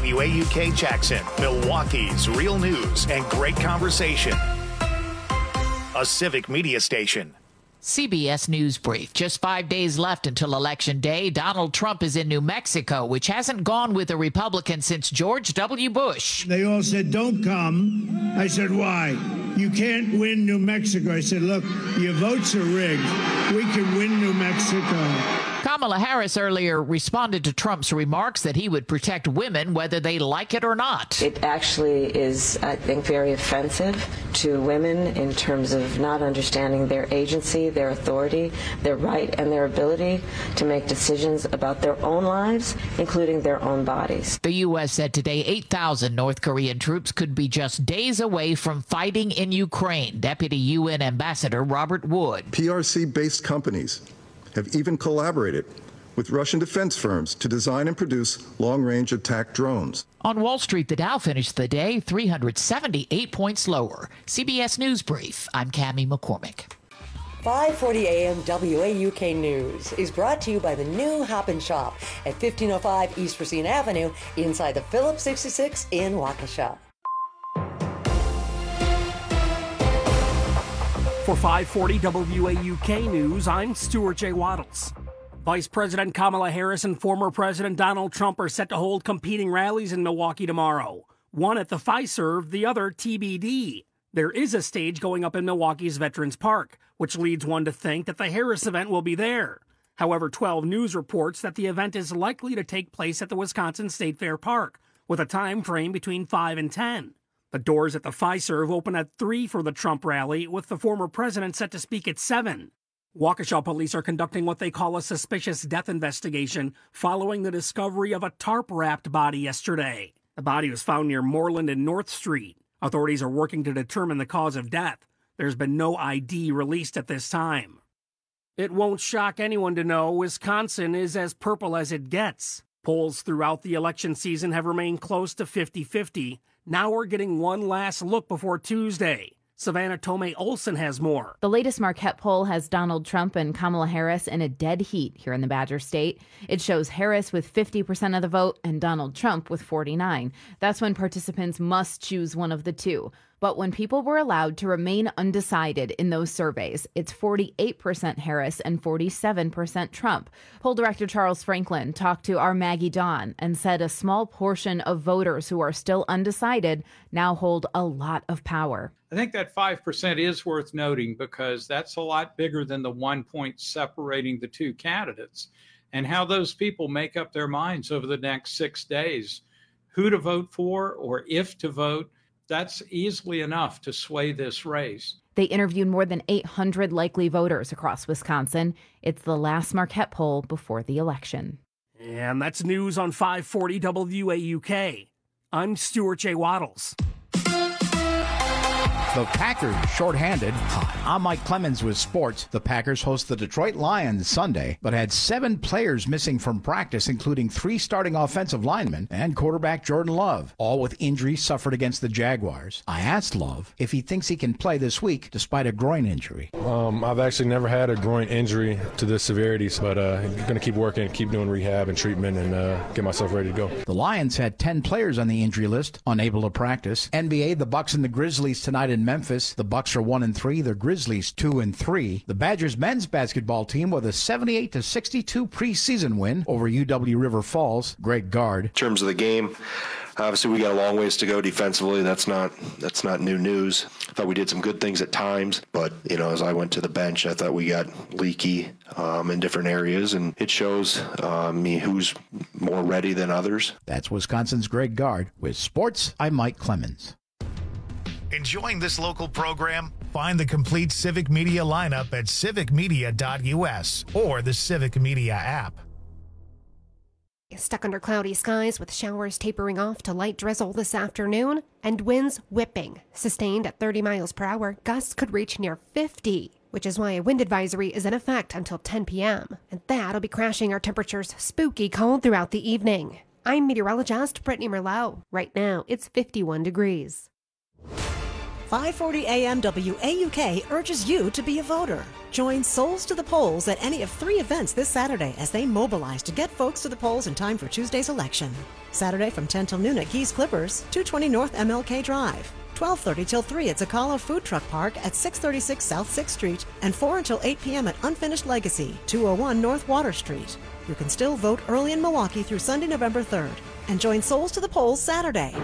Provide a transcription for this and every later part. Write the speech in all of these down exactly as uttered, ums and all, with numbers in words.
W A U K Jackson, Milwaukee's real news and great conversation. A Civic Media station. C B S News Brief. Just five days left until Election Day. Donald Trump is in New Mexico, which hasn't gone with a Republican since George W. Bush. They all said, don't come. I said, why? You can't win New Mexico. I said, look, your votes are rigged. We can win New Mexico. Kamala Harris earlier responded to Trump's remarks that he would protect women whether they like it or not. It actually is, I think, very offensive to women in terms of not understanding their agency, their authority, their right, and their ability to make decisions about their own lives, including their own bodies. The U S said today eight thousand North Korean troops could be just days away from fighting in Ukraine. Deputy U N Ambassador Robert Wood. P R C-based companies have even collaborated with Russian defense firms to design and produce long-range attack drones. On Wall Street, the Dow finished the day three hundred seventy-eight points lower. C B S News Brief. I'm Cammie McCormick. five forty a m W A U K News is brought to you by the new Hop and Shop at fifteen oh five East Racine Avenue inside the Phillips sixty-six in Waukesha. For five forty W A U K News, I'm Stuart J. Waddles. Vice President Kamala Harris and former President Donald Trump are set to hold competing rallies in Milwaukee tomorrow. One at the Fiserv, the other T B D. There is a stage going up in Milwaukee's Veterans Park, which leads one to think that the Harris event will be there. However, twelve News reports that the event is likely to take place at the Wisconsin State Fair Park, with a time frame between five and ten. The doors at the Fiserv open at three for the Trump rally, with the former president set to speak at seven. Waukesha police are conducting what they call a suspicious death investigation following the discovery of a tarp-wrapped body yesterday. The body was found near Moreland and North Street. Authorities are working to determine the cause of death. There's been no I D released at this time. It won't shock anyone to know Wisconsin is as purple as it gets. Polls throughout the election season have remained close to fifty-fifty. Now we're getting one last look before Tuesday. Savannah Tomei Olson has more. The latest Marquette poll has Donald Trump and Kamala Harris in a dead heat here in the Badger State. It shows Harris with fifty percent of the vote and Donald Trump with forty-nine. That's when participants must choose one of the two. But when people were allowed to remain undecided in those surveys, it's forty-eight percent Harris and forty-seven percent Trump. Poll director Charles Franklin talked to our Maggie Dawn and said a small portion of voters who are still undecided now hold a lot of power. I think that five percent is worth noting because that's a lot bigger than the one point separating the two candidates, and how those people make up their minds over the next six days, who to vote for or if to vote. That's easily enough to sway this race. They interviewed more than eight hundred likely voters across Wisconsin. It's the last Marquette poll before the election. And that's news on five forty W A U K. I'm Stuart J. Waddles. The Packers shorthanded. Hi, I'm Mike Clemens with sports. The Packers host the Detroit Lions Sunday, but had seven players missing from practice, including three starting offensive linemen and quarterback Jordan Love, all with injuries suffered against the Jaguars. I asked Love if he thinks he can play this week despite a groin injury. Um, I've actually never had a groin injury to this severity, but uh, I'm going to keep working, keep doing rehab and treatment, and uh, get myself ready to go. The Lions had ten players on the injury list, unable to practice. N B A, the Bucks and the Grizzlies tonight in Memphis. The Bucks are one and three. The Grizzlies two and three. The Badgers men's basketball team with a seventy-eight to sixty-two preseason win over U W River Falls. Greg Gard. In terms of the game, obviously we got a long ways to go defensively. That's not that's not new news. I thought we did some good things at times, but you know, as I went to the bench, I thought we got leaky um, in different areas, and it shows uh, me who's more ready than others. That's Wisconsin's Greg Gard. With sports, I'm Mike Clemens. Enjoying this local program? Find the complete Civic Media lineup at civic media dot u s or the Civic Media app. Stuck under cloudy skies with showers tapering off to light drizzle this afternoon and winds whipping. Sustained at thirty miles per hour, gusts could reach near fifty, which is why a wind advisory is in effect until ten p.m. And that'll be crashing our temperatures spooky cold throughout the evening. I'm meteorologist Brittany Merlot. Right now, it's fifty-one degrees. five forty A M W A U K urges you to be a voter. Join Souls to the Polls at any of three events this Saturday as they mobilize to get folks to the polls in time for Tuesday's election. Saturday from ten till noon at Geese Clippers, two twenty North M L K Drive. twelve thirty till three at Zocalo Food Truck Park at six thirty-six South sixth Street, and four until eight p.m. at Unfinished Legacy, two oh one North Water Street. You can still vote early in Milwaukee through Sunday, November third. And join Souls to the Polls Saturday.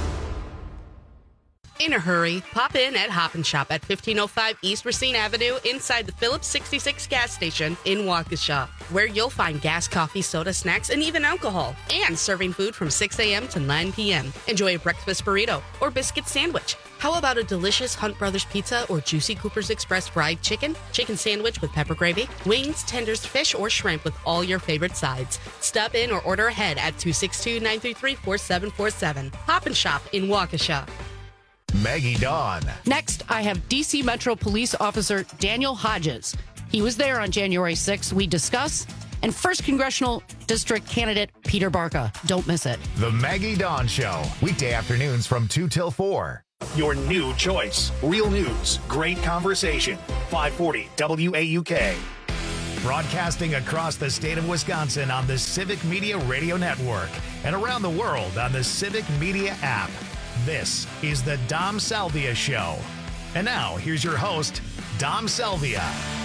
In a hurry, pop in at Hop and Shop at fifteen oh five East Racine Avenue inside the Phillips sixty-six gas station in Waukesha, where you'll find gas, coffee, soda, snacks, and even alcohol, and serving food from six a.m. to nine p.m. Enjoy a breakfast burrito or biscuit sandwich. How about a delicious Hunt Brothers pizza or juicy Cooper's Express fried chicken, chicken sandwich with pepper gravy, wings, tenders, fish, or shrimp with all your favorite sides? Stop in or order ahead at two six two, nine three three, four seven four seven. Hop and Shop in Waukesha. Maggie Dawn. Next, I have D C Metro Police Officer Daniel Hodges. He was there on January sixth. We discuss. And first Congressional District candidate Peter Barca. Don't miss it. The Maggie Dawn Show. Weekday afternoons from two till four. Your new choice. Real news. Great conversation. five forty W A U K. Broadcasting across the state of Wisconsin on the Civic Media Radio Network and around the world on the Civic Media app. This is the Dom Salvia Show. And now, here's your host, Dom Salvia.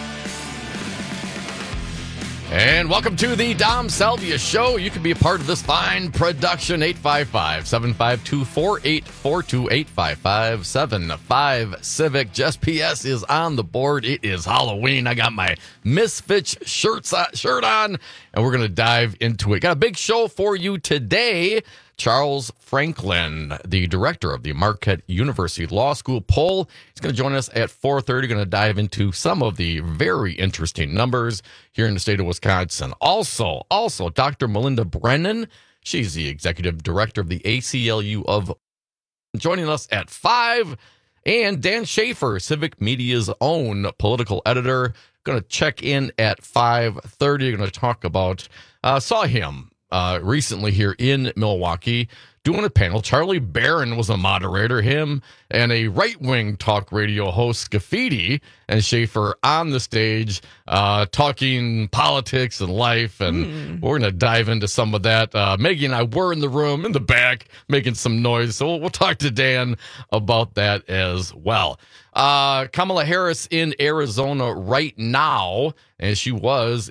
And welcome to the Dom Salvia Show. You can be a part of this fine production. eight five five, seven five two, four eight four two, eight five five, seven five Civic. Jess P S is on the board. It is Halloween. I got my Misfits shirts on, shirt on, and we're going to dive into it. Got a big show for you today. Charles Franklin, the director of the Marquette University Law School poll, is going to join us at four thirty. Going to dive into some of the very interesting numbers here in the state of Wisconsin. Also, also Doctor Melinda Brennan, she's the executive director of the A C L U of, joining us at five. And Dan Schaefer, Civic Media's own political editor, going to check in at five thirty. Going to talk about, uh, saw him Uh, recently here in Milwaukee doing a panel. Charlie Barron was a moderator, him and a right-wing talk radio host, Graffiti, and Schaefer on the stage uh, talking politics and life, and mm. we're going to dive into some of that. Uh, Maggie and I were in the room in the back making some noise, so we'll, we'll talk to Dan about that as well. Uh, Kamala Harris in Arizona right now, and she was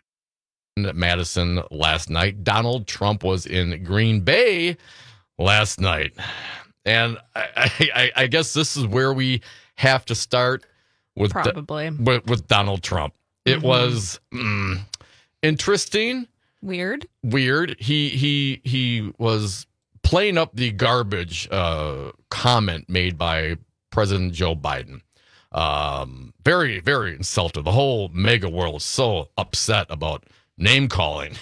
Madison last night. Donald Trump was in Green Bay last night. And I, I, I guess this is where we have to start with, Probably. the, with, with Donald Trump. It mm-hmm. was mm, interesting. Weird. Weird. He he he was playing up the garbage uh, comment made by President Joe Biden. Um, very, very insulted. The whole mega world is so upset about name calling.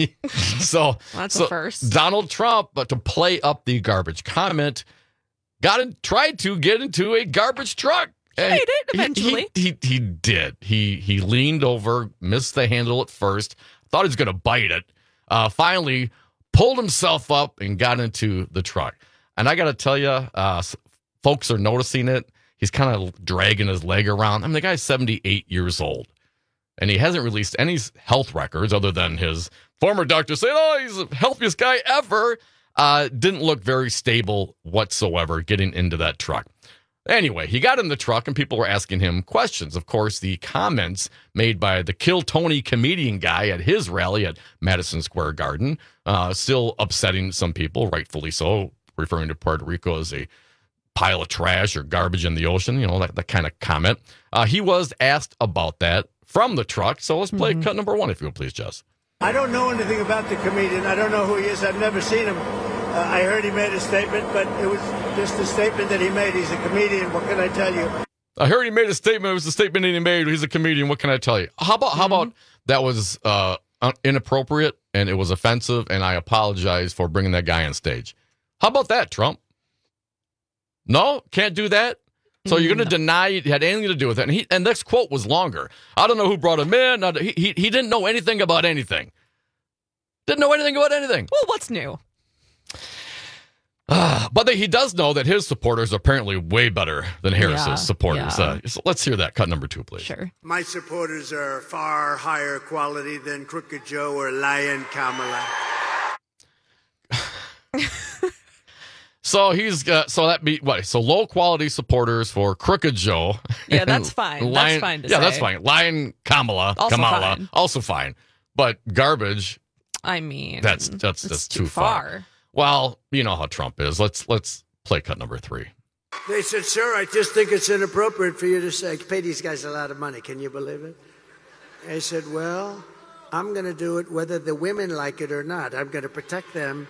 so that's so a first. Donald Trump, but to play up the garbage comment, got in, tried to get into a garbage truck. He made it eventually. He, he, he, he did. He he leaned over, missed the handle at first, thought he was going to bite it. Uh, finally, pulled himself up and got into the truck. And I got to tell you, uh, folks are noticing it. He's kind of dragging his leg around. I mean, the guy's seventy-eight years old. And he hasn't released any health records other than his former doctor saying, oh, he's the healthiest guy ever. Uh, didn't look very stable whatsoever getting into that truck. Anyway, he got in the truck and people were asking him questions. Of course, the comments made by the Kill Tony comedian guy at his rally at Madison Square Garden, uh, still upsetting some people, rightfully so, referring to Puerto Rico as a pile of trash or garbage in the ocean, you know, that, that kind of comment. Uh, he was asked about that from the truck. So let's play mm-hmm. cut number one, if you will, please, Jess. I don't know anything about the comedian. I don't know who he is. I've never seen him. Uh, I heard he made a statement, but it was just a statement that he made. He's a comedian. What can I tell you? I heard he made a statement. It was a statement that he made. He's a comedian. What can I tell you? How about, mm-hmm. how about that was uh, inappropriate and it was offensive, and I apologize for bringing that guy on stage. How about that, Trump? No? Can't do that? So you're going to no. deny it had anything to do with it. And, he, and this quote was longer. I don't know who brought him in. He, he, he didn't know anything about anything. Didn't know anything about anything. Well, what's new? Uh, But he does know that his supporters are apparently way better than Harris's Yeah, supporters. yeah. Uh, so let's hear that. Cut number two, please. Sure. My supporters are far higher quality than Crooked Joe or Lion Kamala. So he's got, so that be what? So low quality supporters for Crooked Joe. Yeah, that's fine. That's fine to yeah, say. that's fine. Lion Kamala, Also Kamala, fine. also fine. But garbage, I mean, that's that's it's that's too too far. far. Well, you know how Trump is. Let's let's play cut number three. They said, sir, I just think it's inappropriate for you to say, pay these guys a lot of money. Can you believe it? I said, well, I'm going to do it whether the women like it or not. I'm going to protect them.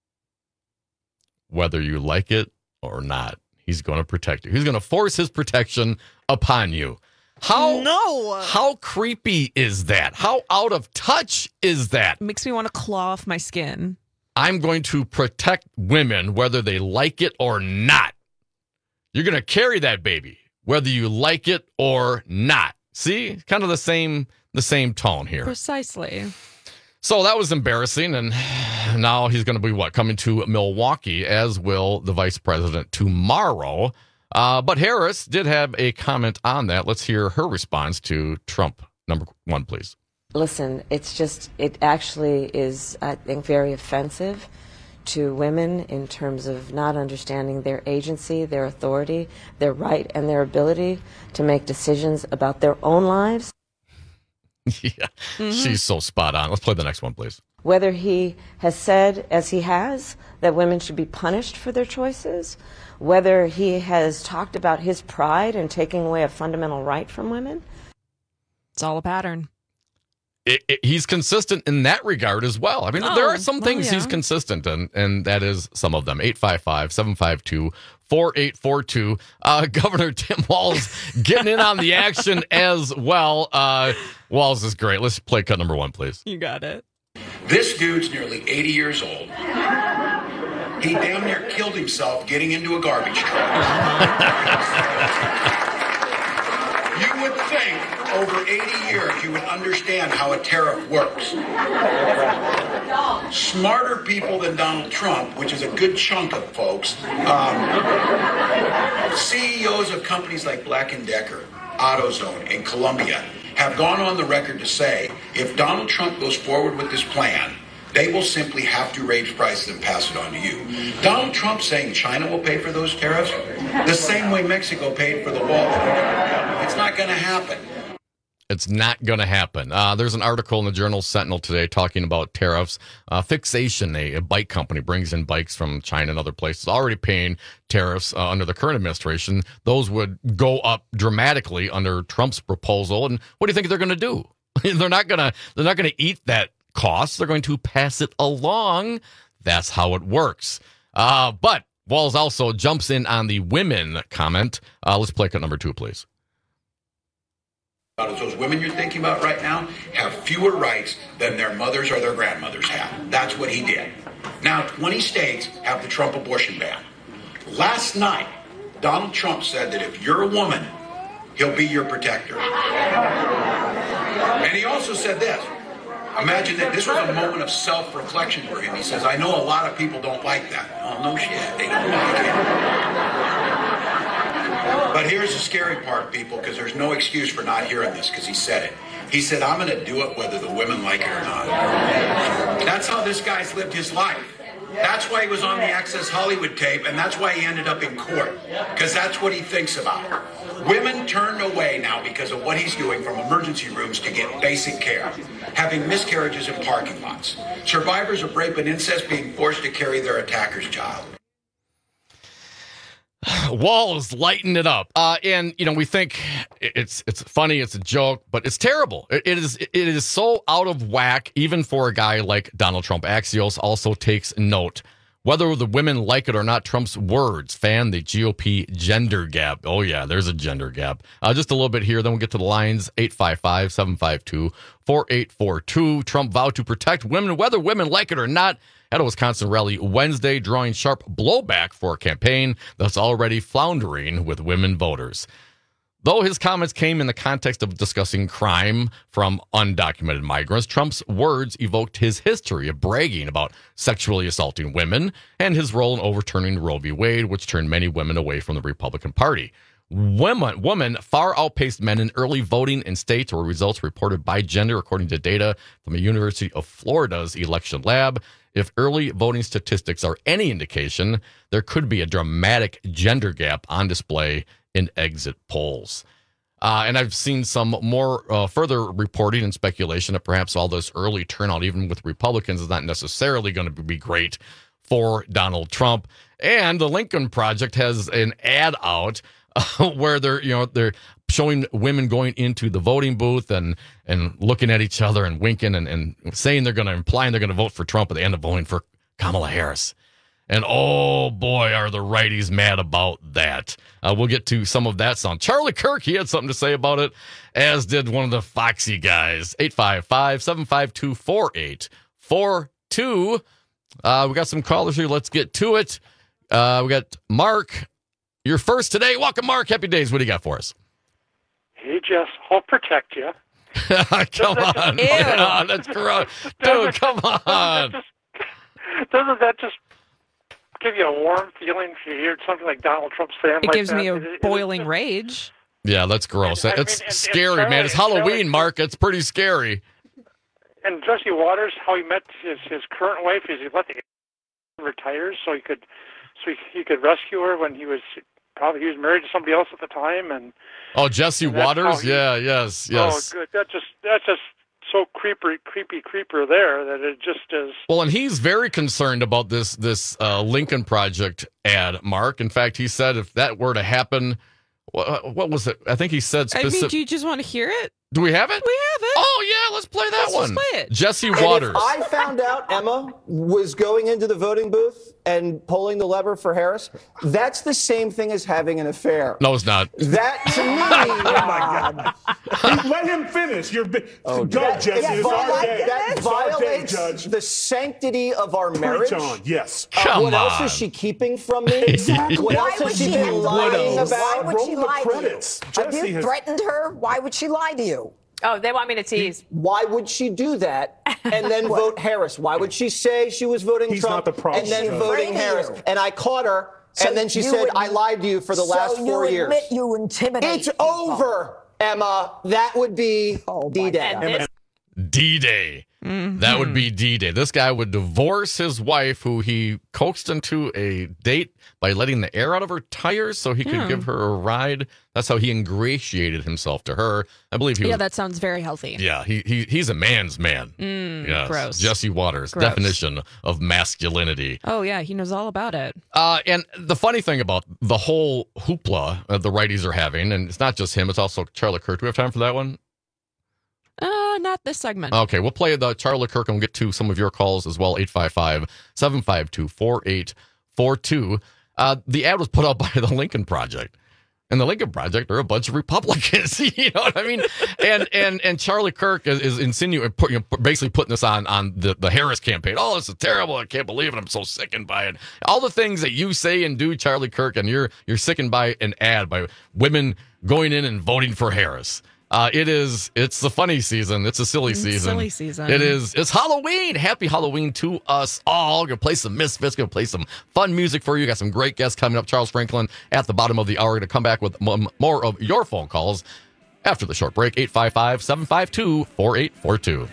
Whether you like it or not, he's going to protect you. He's going to force his protection upon you. How no? How creepy is that? How out of touch is that? Makes me want to claw off my skin. I'm going to protect women whether they like it or not. You're going to carry that baby whether you like it or not. See, kind of the same the same tone here. Precisely. So that was embarrassing, and now he's going to be, what, coming to Milwaukee, as will the vice president tomorrow. Uh, but Harris did have a comment on that. Let's hear her response to Trump. Number one, please. Listen, it's just, it actually is, I think, very offensive to women in terms of not understanding their agency, their authority, their right, and their ability to make decisions about their own lives. Yeah, mm-hmm. She's so spot on. Let's play the next one, please. Whether he has said, as he has, that women should be punished for their choices, whether he has talked about his pride in taking away a fundamental right from women. It's all a pattern. It, it, he's consistent in that regard as well. I mean, Oh, there are some well, things yeah. he's consistent in, and that is some of them. eight five five, seven five two, four eight four two. Uh, Governor Tim Walz getting in on the action as well. Uh, Walz is great. Let's play cut number one, please. You got it. This dude's nearly eighty years old. He damn near killed himself getting into a garbage truck. You would think over eighty years you would understand how a tariff works. Smarter people than Donald Trump, which is a good chunk of folks, um, C E Os of companies like Black and Decker, AutoZone, and Columbia have gone on the record to say if Donald Trump goes forward with this plan, they will simply have to raise prices and pass it on to you. Donald Trump saying China will pay for those tariffs the same way Mexico paid for the wall. It's not going to happen. It's not going to happen. Uh, there's an article in the Journal Sentinel today talking about tariffs. Uh, Fixation, a, a bike company, brings in bikes from China and other places, already paying tariffs uh, under the current administration. Those would go up dramatically under Trump's proposal. And what do you think they're going to do? they're not going to. They're not going to eat that cost. They're going to pass it along. That's how it works. Uh, but Walz also jumps in on the women comment. Uh, let's play cut number two, please. Those women you're thinking about right now have fewer rights than their mothers or their grandmothers had. That's what he did. Now, twenty states have the Trump abortion ban. Last night, Donald Trump said that if you're a woman, he'll be your protector. And he also said this. Imagine that this was a moment of self-reflection for him. He says, I know a lot of people don't like that. Oh, no shit. They don't like it. But here's the scary part, people, because there's no excuse for not hearing this, because he said it. He said, I'm going to do it whether the women like it or not. That's how this guy's lived his life. That's why he was on the Access Hollywood tape, and that's why he ended up in court, because that's what he thinks about. Women turned away now because of what he's doing from emergency rooms to get basic care, having miscarriages in parking lots, survivors of rape and incest being forced to carry their attacker's child. Walz lighting it up, uh, and you know we think it's it's funny, it's a joke, but it's terrible. It, it is it is so out of whack, even for a guy like Donald Trump. Axios also takes note. Whether the women like it or not, Trump's words fan the G O P gender gap. Oh yeah, there's a gender gap. Uh, just a little bit here, then we'll get to the lines. eight five five, seven five two, four eight four two. Trump vowed to protect women, whether women like it or not, at a Wisconsin rally Wednesday, drawing sharp blowback for a campaign that's already floundering with women voters. Though his comments came in the context of discussing crime from undocumented migrants, Trump's words evoked his history of bragging about sexually assaulting women and his role in overturning Roe v. Wade, which turned many women away from the Republican Party. Women, women far outpaced men in early voting in states where results reported by gender, according to data from the University of Florida's election lab. If early voting statistics are any indication, there could be a dramatic gender gap on display in exit polls. Uh, and I've seen some more uh, further reporting and speculation that perhaps all this early turnout, even with Republicans, is not necessarily going to be great for Donald Trump. And the Lincoln Project has an ad out uh, where they're, you know, they're showing women going into the voting booth and and looking at each other and winking and, and saying they're going to, implying they're going to vote for Trump, but they end up voting for Kamala Harris. And oh boy, are the righties mad about that. Uh, we'll get to some of that sound. Charlie Kirk, he had something to say about it, as did one of the Foxy guys. eight five five, seven five two, four eight four two. Uh, we got some callers here. Let's get to it. Uh, we got Mark. You're first today. Welcome, Mark. Happy days. What do you got for us? He just, I'll protect you. Come on. Yeah, that's gross. Dude, come on. Doesn't that, just, doesn't that just give you a warm feeling if you hear something like Donald Trump saying it like gives that? me a It- it- boiling rage. Yeah, that's gross. And, I it's mean, and- scary, and man. It's Charlie- Halloween, Charlie- Mark. It's pretty scary. And Jesse Waters, how he met his, his current wife is he let the retires so he could so he, he could rescue her when he was probably he was married to somebody else at the time. And Oh, Jesse and that's Waters? how he- Yeah, yes, yes. Oh, good. That just that's just so creepy, creepy, creeper there that it just is. Well, and he's very concerned about this this uh, Lincoln Project ad, Mark. In fact, he said if that were to happen, what, what was it? I think he said I mean, specific. do you just want to hear it? Do we have it? We have it. Oh, yeah, let's play that Let's one. just play it. Jesse And Waters. if I found out Emma was going into the voting booth and pulling the lever for Harris, that's the same thing as having an affair. No, it's not. That to me, Oh my God! Let him finish. You're bi- Oh, go, that, Jesse. that, It's our that, day. that It's our day, violates Judge. the sanctity of our marriage. Preach on. Yes. Uh, Come what else on. is she keeping from me? Exactly. What Why else would has she she been have lying lied? about? Why Why would Roll she the lie credits. to you? Have Jesse you has- threatened her? Why would she lie to you? Oh, they want me to tease. Why would she do that and then vote Harris? Why would she say she was voting He's Trump not the problem, and then Judge. voting Afraid of Harris? you. And I caught her, So and then she you said, would- I lied to you for the so last four you years. admit you intimidate It's people. over, Emma. That would be Oh, my D-Day. And this- D-Day. Mm-hmm. That would be D-Day. This guy would divorce his wife, who he coaxed into a date by letting the air out of her tires so he could Yeah. give her a ride. That's how he ingratiated himself to her. I believe he Yeah, was. that sounds very healthy. Yeah, he, he he's a man's man. Mm, Yes. gross. Jesse Waters, Gross. definition of masculinity. Oh, yeah, he knows all about it. Uh, and the funny thing about the whole hoopla uh, the righties are having, and it's not just him, it's also Charlie Kirk. Do we have time for that one? Uh, not this segment. Okay, we'll play the Charlie Kirk and we'll get to some of your calls as well. eight five five, seven five two, four eight four two. Uh, the ad was put out by the Lincoln Project. And the Lincoln Project are a bunch of Republicans, you know what I mean? And and and Charlie Kirk is, is insinuating, put, you know, basically putting this on on the, the Harris campaign. Oh, this is terrible. I can't believe it. I'm so sickened by it. All the things that you say and do, Charlie Kirk, and you're you're sickened by an ad by women going in and voting for Harris. Uh, it is, it's the funny season. It's a silly Mm, season. silly season. It is, it's Halloween. Happy Halloween to us all. Gonna play some Misfits, gonna play some fun music for you. Got some great guests coming up. Charles Franklin at the bottom of the hour. Gonna come back with m- more of your phone calls after the short break. eight five five, seven five two, four eight four two.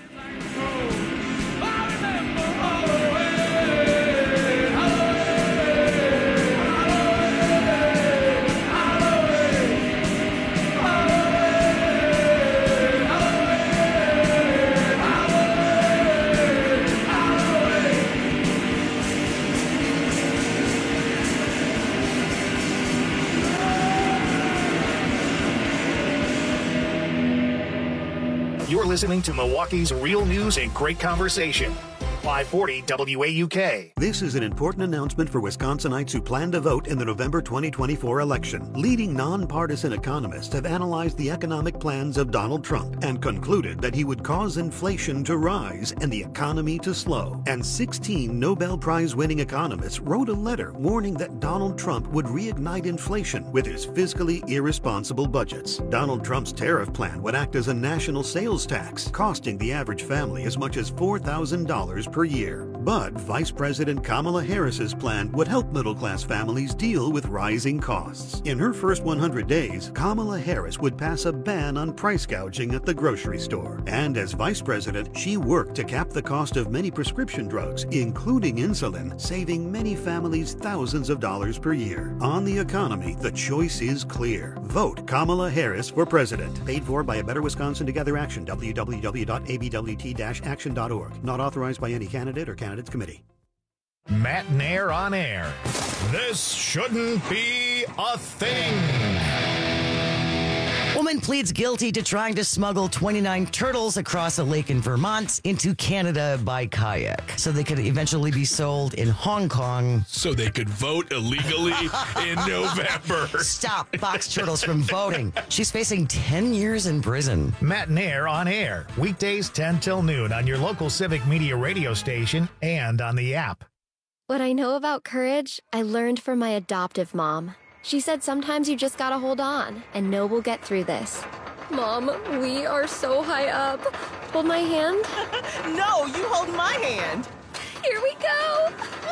You're listening to Milwaukee's Real News and Great Conversation. five forty W A U K. This is an important announcement for Wisconsinites who plan to vote in the November twenty twenty-four election. Leading nonpartisan economists have analyzed the economic plans of Donald Trump and concluded that he would cause inflation to rise and the economy to slow. And sixteen Nobel Prize-winning economists wrote a letter warning that Donald Trump would reignite inflation with his fiscally irresponsible budgets. Donald Trump's tariff plan would act as a national sales tax, costing the average family as much as four thousand dollars per year. But Vice President Kamala Harris's plan would help middle-class families deal with rising costs. In her first one hundred days, Kamala Harris would pass a ban on price gouging at the grocery store. And as Vice President, she worked to cap the cost of many prescription drugs, including insulin, saving many families thousands of dollars per year. On the economy, the choice is clear. Vote Kamala Harris for president. Paid for by A Better Wisconsin Together Action, w w w dot a b w t dash action dot org. Not authorized by any candidate or candidates committee. Matt and Air on air. This shouldn't be a thing. Woman pleads guilty to trying to smuggle twenty-nine turtles across a lake in Vermont into Canada by kayak so they could eventually be sold in Hong Kong. So they could vote illegally in November. Stop box turtles from voting. She's facing ten years in prison. Matt and Air on air. Weekdays ten till noon on your local Civic Media radio station and on the app. What I know about courage, I learned from my adoptive mom. She said sometimes you just gotta hold on and know we'll get through this. Mom, we are so high up. Hold my hand. No, you hold my hand. Here we go.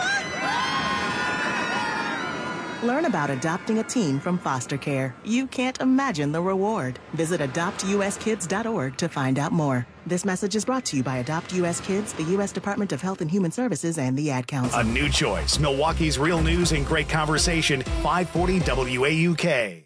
Learn about adopting a teen from foster care. You can't imagine the reward. Visit adopt u s kids dot org to find out more. This message is brought to you by Adopt U S Kids, the U S Department of Health and Human Services, and the Ad Council. A new choice. Milwaukee's real news and great conversation. five forty W A U K.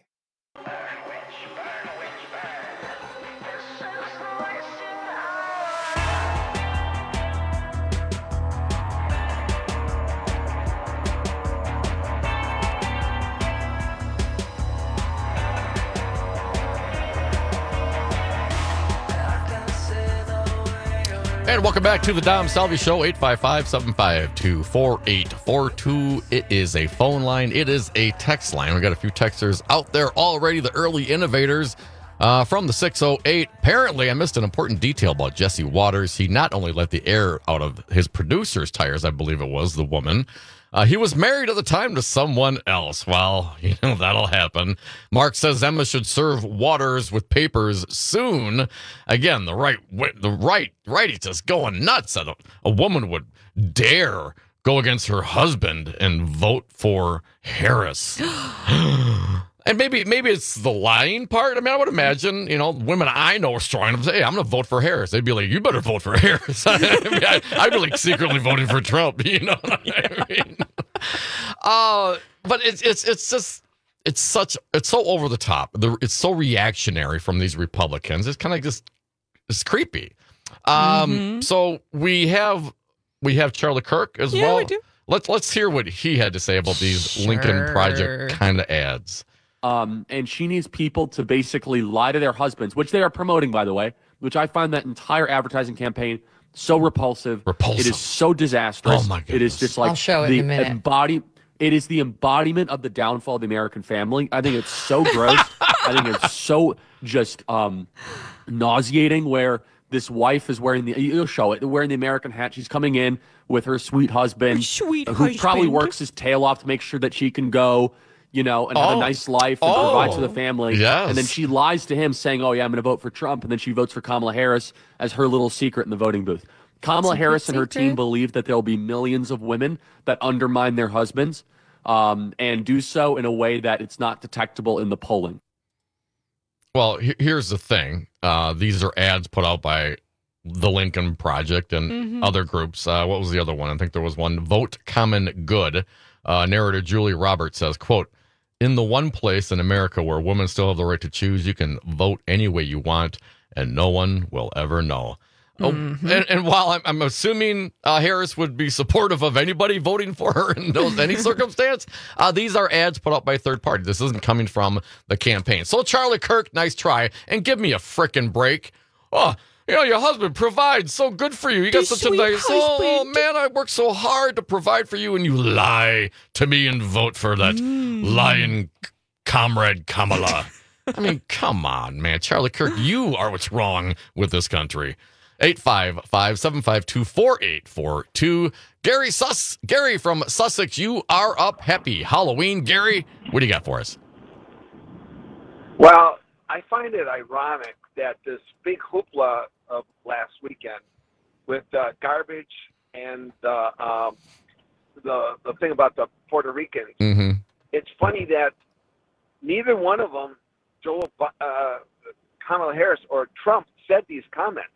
And welcome back to the Dom Salvi Show, eight five five, seven five two, four eight four two. It is a phone line. It is a text line. We got a few texters out there already, the early innovators uh, from the six oh eight. Apparently, I missed an important detail about Jesse Waters. He not only let the air out of his producer's tires, I believe it was, the woman, Uh, he was married at the time to someone else. Well, you know, that'll happen. Mark says Emma should serve Waters with papers soon. Again, the right, the right, righty's just going nuts that a, a woman would dare go against her husband and vote for Harris. And maybe maybe it's the lying part. I mean, I would imagine, you know, women I know are strong enough to say, hey, I'm going to vote for Harris. They'd be like, you better vote for Harris. I mean, I, I'd be like secretly voting for Trump, you know what I mean? Uh, but it's it's it's just, it's such, it's so over the top. The, it's so reactionary from these Republicans. It's kind of just, it's creepy. Um, mm-hmm. So we have, we have Charlie Kirk as yeah, well. We do. Let's, let's hear what he had to say about these sure. Lincoln Project kind of ads. Um, and she needs people to basically lie to their husbands, which they are promoting, by the way, which I find that entire advertising campaign so repulsive. Repulsive. It is so disastrous. Oh, my goodness. It is just like I'll show it the in a minute. embody. It is the embodiment of the downfall of the American family. I think it's so gross. I think it's so just um, nauseating where this wife is wearing the, you'll show it, wearing the American hat. She's coming in with her sweet husband, Her sweet who probably husband. works his tail off to make sure that she can go, you know, and have Oh. a nice life and Oh. provide for the family. Yes. And then she lies to him saying, oh, yeah, I'm going to vote for Trump. And then she votes for Kamala Harris as her little secret in the voting booth. Kamala Secret Harris and her secret. team believe that there will be millions of women that undermine their husbands um, and do so in a way that it's not detectable in the polling. Well, he- here's the thing. Uh, these are ads put out by the Lincoln Project and Mhm. other groups. Uh, what was the other one? I think there was one. Vote Common Good. Uh, narrator Julie Roberts says, quote, in the one place in America where women still have the right to choose, you can vote any way you want, and no one will ever know. Oh, Mhm. and, and while I'm, I'm assuming uh, Harris would be supportive of anybody voting for her in those, any circumstance, uh, these are ads put out by a third party. This isn't coming from the campaign. So, Charlie Kirk, nice try. And give me a frickin' break. Oh, you know, your husband provides so good for you. You got The such a sweet nice, oh, husband. man, I work so hard to provide for you, and you lie to me and vote for that Mm. lying comrade Kamala. I mean, come on, man. Charlie Kirk, you are what's wrong with this country. eight five five, seven five two, four eight four two. Gary Sus, Gary from Sussex, you are up. Happy Halloween, Gary. What do you got for us? Well, I find it ironic that this big hoopla of last weekend with uh, garbage and uh, um, the the thing about the Puerto Ricans, Mm-hmm. it's funny that neither one of them, Joe, uh, Kamala Harris or Trump, said these comments.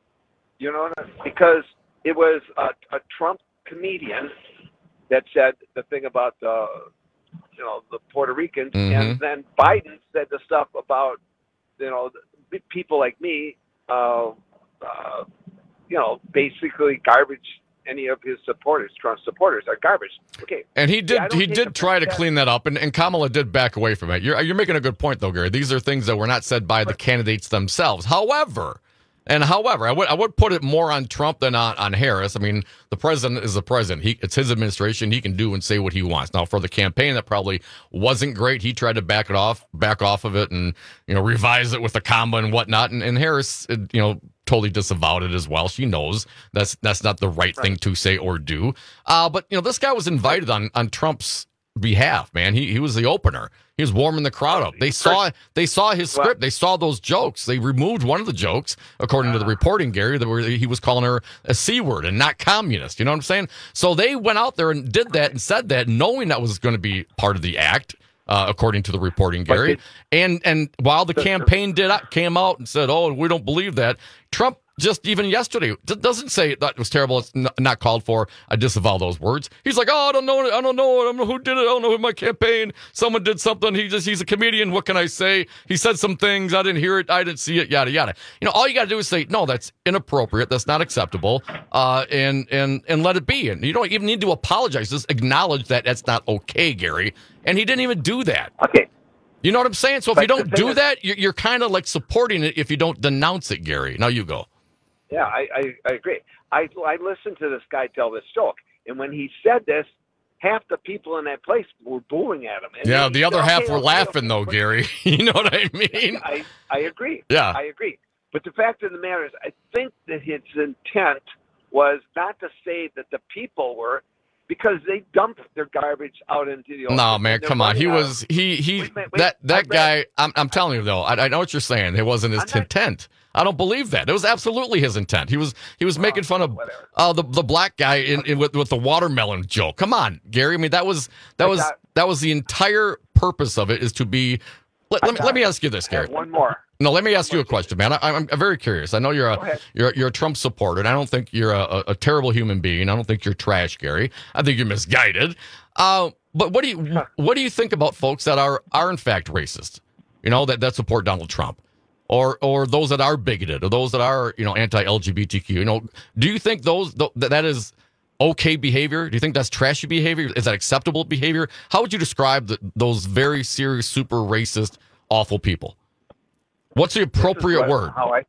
You know, because it was a, a Trump comedian that said the thing about the, you know, the Puerto Ricans, Mhm. and then Biden said the stuff about, you know, the people like me, uh, uh, you know, basically garbage. Any of his supporters, Trump supporters, are garbage. Okay, And he did Yeah, I don't he take did offense try to to that. clean that up, and, and Kamala did back away from it. You're, you're making a good point, though, Gary. These are things that were not said by the candidates themselves. However, and however, I would I would put it more on Trump than on, on Harris. I mean, the president is the president. He, it's his administration. He can do and say what he wants. Now, for the campaign, that probably wasn't great. He tried to back it off, back off of it, and you know, revise it with the comma and whatnot. And, and Harris, uh, you know, totally disavowed it as well. She knows that's that's not the right, thing to say or do. Uh, but you know, this guy was invited on on Trump's behalf, man. He he was the opener. He was warming the crowd up. They saw they saw his script. They saw those jokes. They removed one of the jokes, according to the reporting, Gary, that were, he was calling her a C word and not communist. You know what I'm saying? So they went out there and did that and said that, knowing that was going to be part of the act. Uh, according to the reporting, Gary, it- and and while the campaign did came out and said, "Oh, we don't believe that," Trump just even yesterday d- doesn't say that was terrible. It's n- not called for. I disavow those words. He's like, "Oh, I don't know. I don't know. I don't know who did it. I don't know who my campaign. Someone did something. He just he's a comedian. What can I say? He said some things. I didn't hear it. I didn't see it. Yada yada. You know, all you got to do is say, no, that's inappropriate. That's not acceptable. Uh, and and and let it be. And you don't even need to apologize. Just acknowledge that that's not okay, Gary. And he didn't even do that. Okay. You know what I'm saying? So if But you the don't thing do is- that, you're, you're kind of like supporting it if you don't denounce it, Gary. Now you go. Yeah, I, I, I agree. I I listened to this guy tell this joke, and when he said this, half the people in that place were booing at him. And Yeah, then he the other said, half okay, were okay, laughing, okay, though, but- Gary. You know what I mean? I, I agree. Yeah. I agree. But the fact of the matter is, I think that his intent was not to say that the people were, because they dumped their garbage out into the open. No, man, and they're come on. He running out. was he he Wait, wait, wait. that that I read- guy. I'm I'm telling you though. I, I know what you're saying. It wasn't his I'm not- intent. I don't believe that. It was absolutely his intent. He was he was making fun of whatever. uh, the the black guy in, in with with the watermelon joke. Come on, Gary. I mean that was that I was got- that was the entire purpose of it, is to be. Let, let me got let me it. ask you this, I have Gary. one more. No, let me ask you a question, man. I, I'm, I'm very curious. I know you're Go a ahead. you're you're a Trump supporter, and I don't think you're a, a, a terrible human being. I don't think you're trash, Gary. I think you're misguided. Uh, but what do you what do you think about folks that are are in fact racist? You know, that, that support Donald Trump, or or those that are bigoted, or those that are, you know, anti-L G B T Q. You know, do you think those th- that that is okay behavior? Do you think that's trashy behavior? Is that acceptable behavior? How would you describe the, those very serious, super racist, awful people? What's the appropriate This is what- word? How I,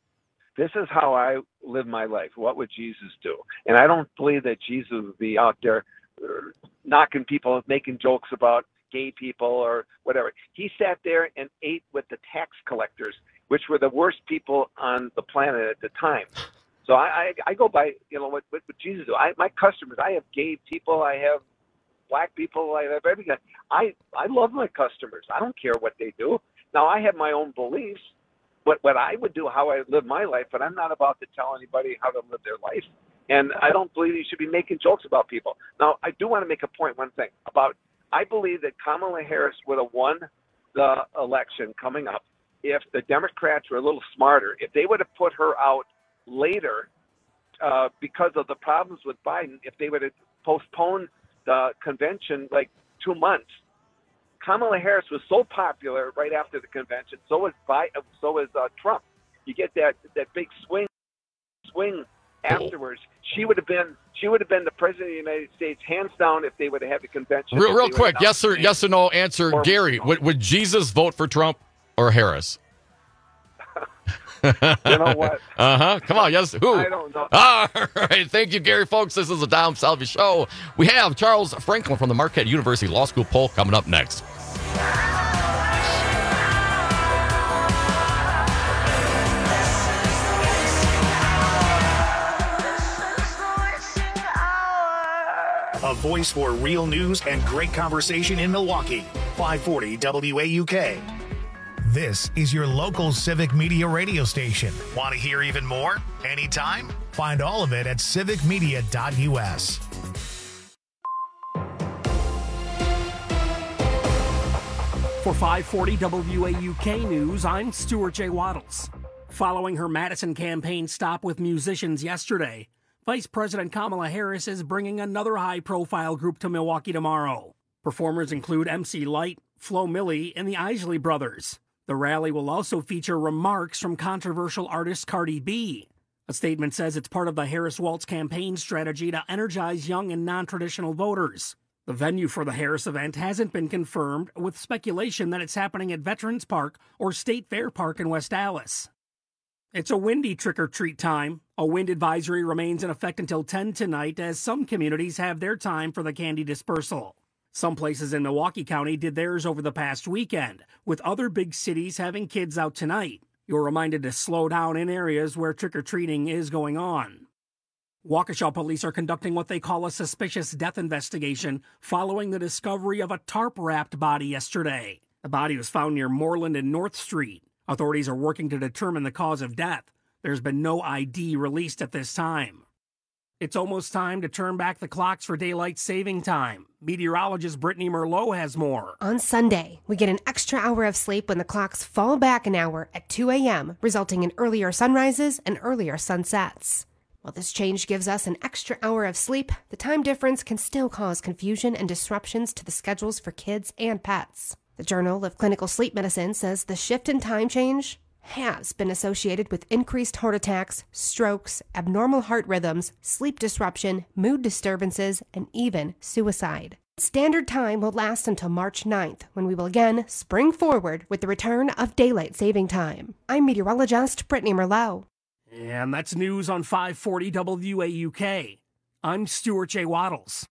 this is how I live my life. What would Jesus do? And I don't believe that Jesus would be out there uh, knocking people, making jokes about gay people or whatever. He sat there and ate with the tax collectors, which were the worst people on the planet at the time. So I, I, I go by, you know, what, what would Jesus do? I, my customers, I have gay people, I have black people, I have everything. I, I love my customers. I don't care what they do. Now, I have my own beliefs, what, what I would do, how I live my life, but I'm not about to tell anybody how to live their life. And I don't believe you should be making jokes about people. Now, I do want to make a point, one thing, about I believe that Kamala Harris would have won the election coming up if the Democrats were a little smarter. If they would have put her out later uh, because of the problems with Biden, if they would have postponed the convention like two months. Kamala Harris was so popular right after the convention. So was Biden, so was uh, Trump. You get that that big swing swing afterwards. She would have been she would have been the president of the United States hands down if they would have had the convention. Real, If real they would quick, have yes or announced yes or no answer, Or- Gary. Would, would Jesus vote for Trump or Harris? You know what? Uh huh. Come on, yes. Who? I don't know. All right. Thank you, Gary, folks. This is the Dom Salvi Show. We have Charles Franklin from the Marquette University Law School poll coming up next. A voice for real news and great conversation in Milwaukee. five forty W A U K. This is your local civic media radio station. Want to hear even more? Anytime? Find all of it at civic media dot U S. For five forty W A U K News, I'm Stuart J. Waddles. Following her Madison campaign stop with musicians yesterday, Vice President Kamala Harris is bringing another high-profile group to Milwaukee tomorrow. Performers include M C Lyte, Flo Milli, and the Isley Brothers. The rally will also feature remarks from controversial artist Cardi B. A statement says it's part of the Harris Waltz campaign strategy to energize young and non-traditional voters. The venue for the Harris event hasn't been confirmed, with speculation that it's happening at Veterans Park or State Fair Park in West Allis. It's a windy trick-or-treat time. A wind advisory remains in effect until ten tonight, as some communities have their time for the candy dispersal. Some places in Milwaukee County did theirs over the past weekend, with other big cities having kids out tonight. You're reminded to slow down in areas where trick-or-treating is going on. Waukesha police are conducting what they call a suspicious death investigation following the discovery of a tarp-wrapped body yesterday. The body was found near Moreland and North Street. Authorities are working to determine the cause of death. There's been no I D released at this time. It's almost time to turn back the clocks for daylight saving time. Meteorologist Brittany Merlot has more. On Sunday, we get an extra hour of sleep when the clocks fall back an hour at two a.m., resulting in earlier sunrises and earlier sunsets. While this change gives us an extra hour of sleep, the time difference can still cause confusion and disruptions to the schedules for kids and pets. The Journal of Clinical Sleep Medicine says the shift in time change has been associated with increased heart attacks, strokes, abnormal heart rhythms, sleep disruption, mood disturbances, and even suicide. Standard time will last until March ninth, when we will again spring forward with the return of daylight saving time. I'm meteorologist Brittany Merlot. And that's news on five forty W A U K. I'm Stuart J. Waddles.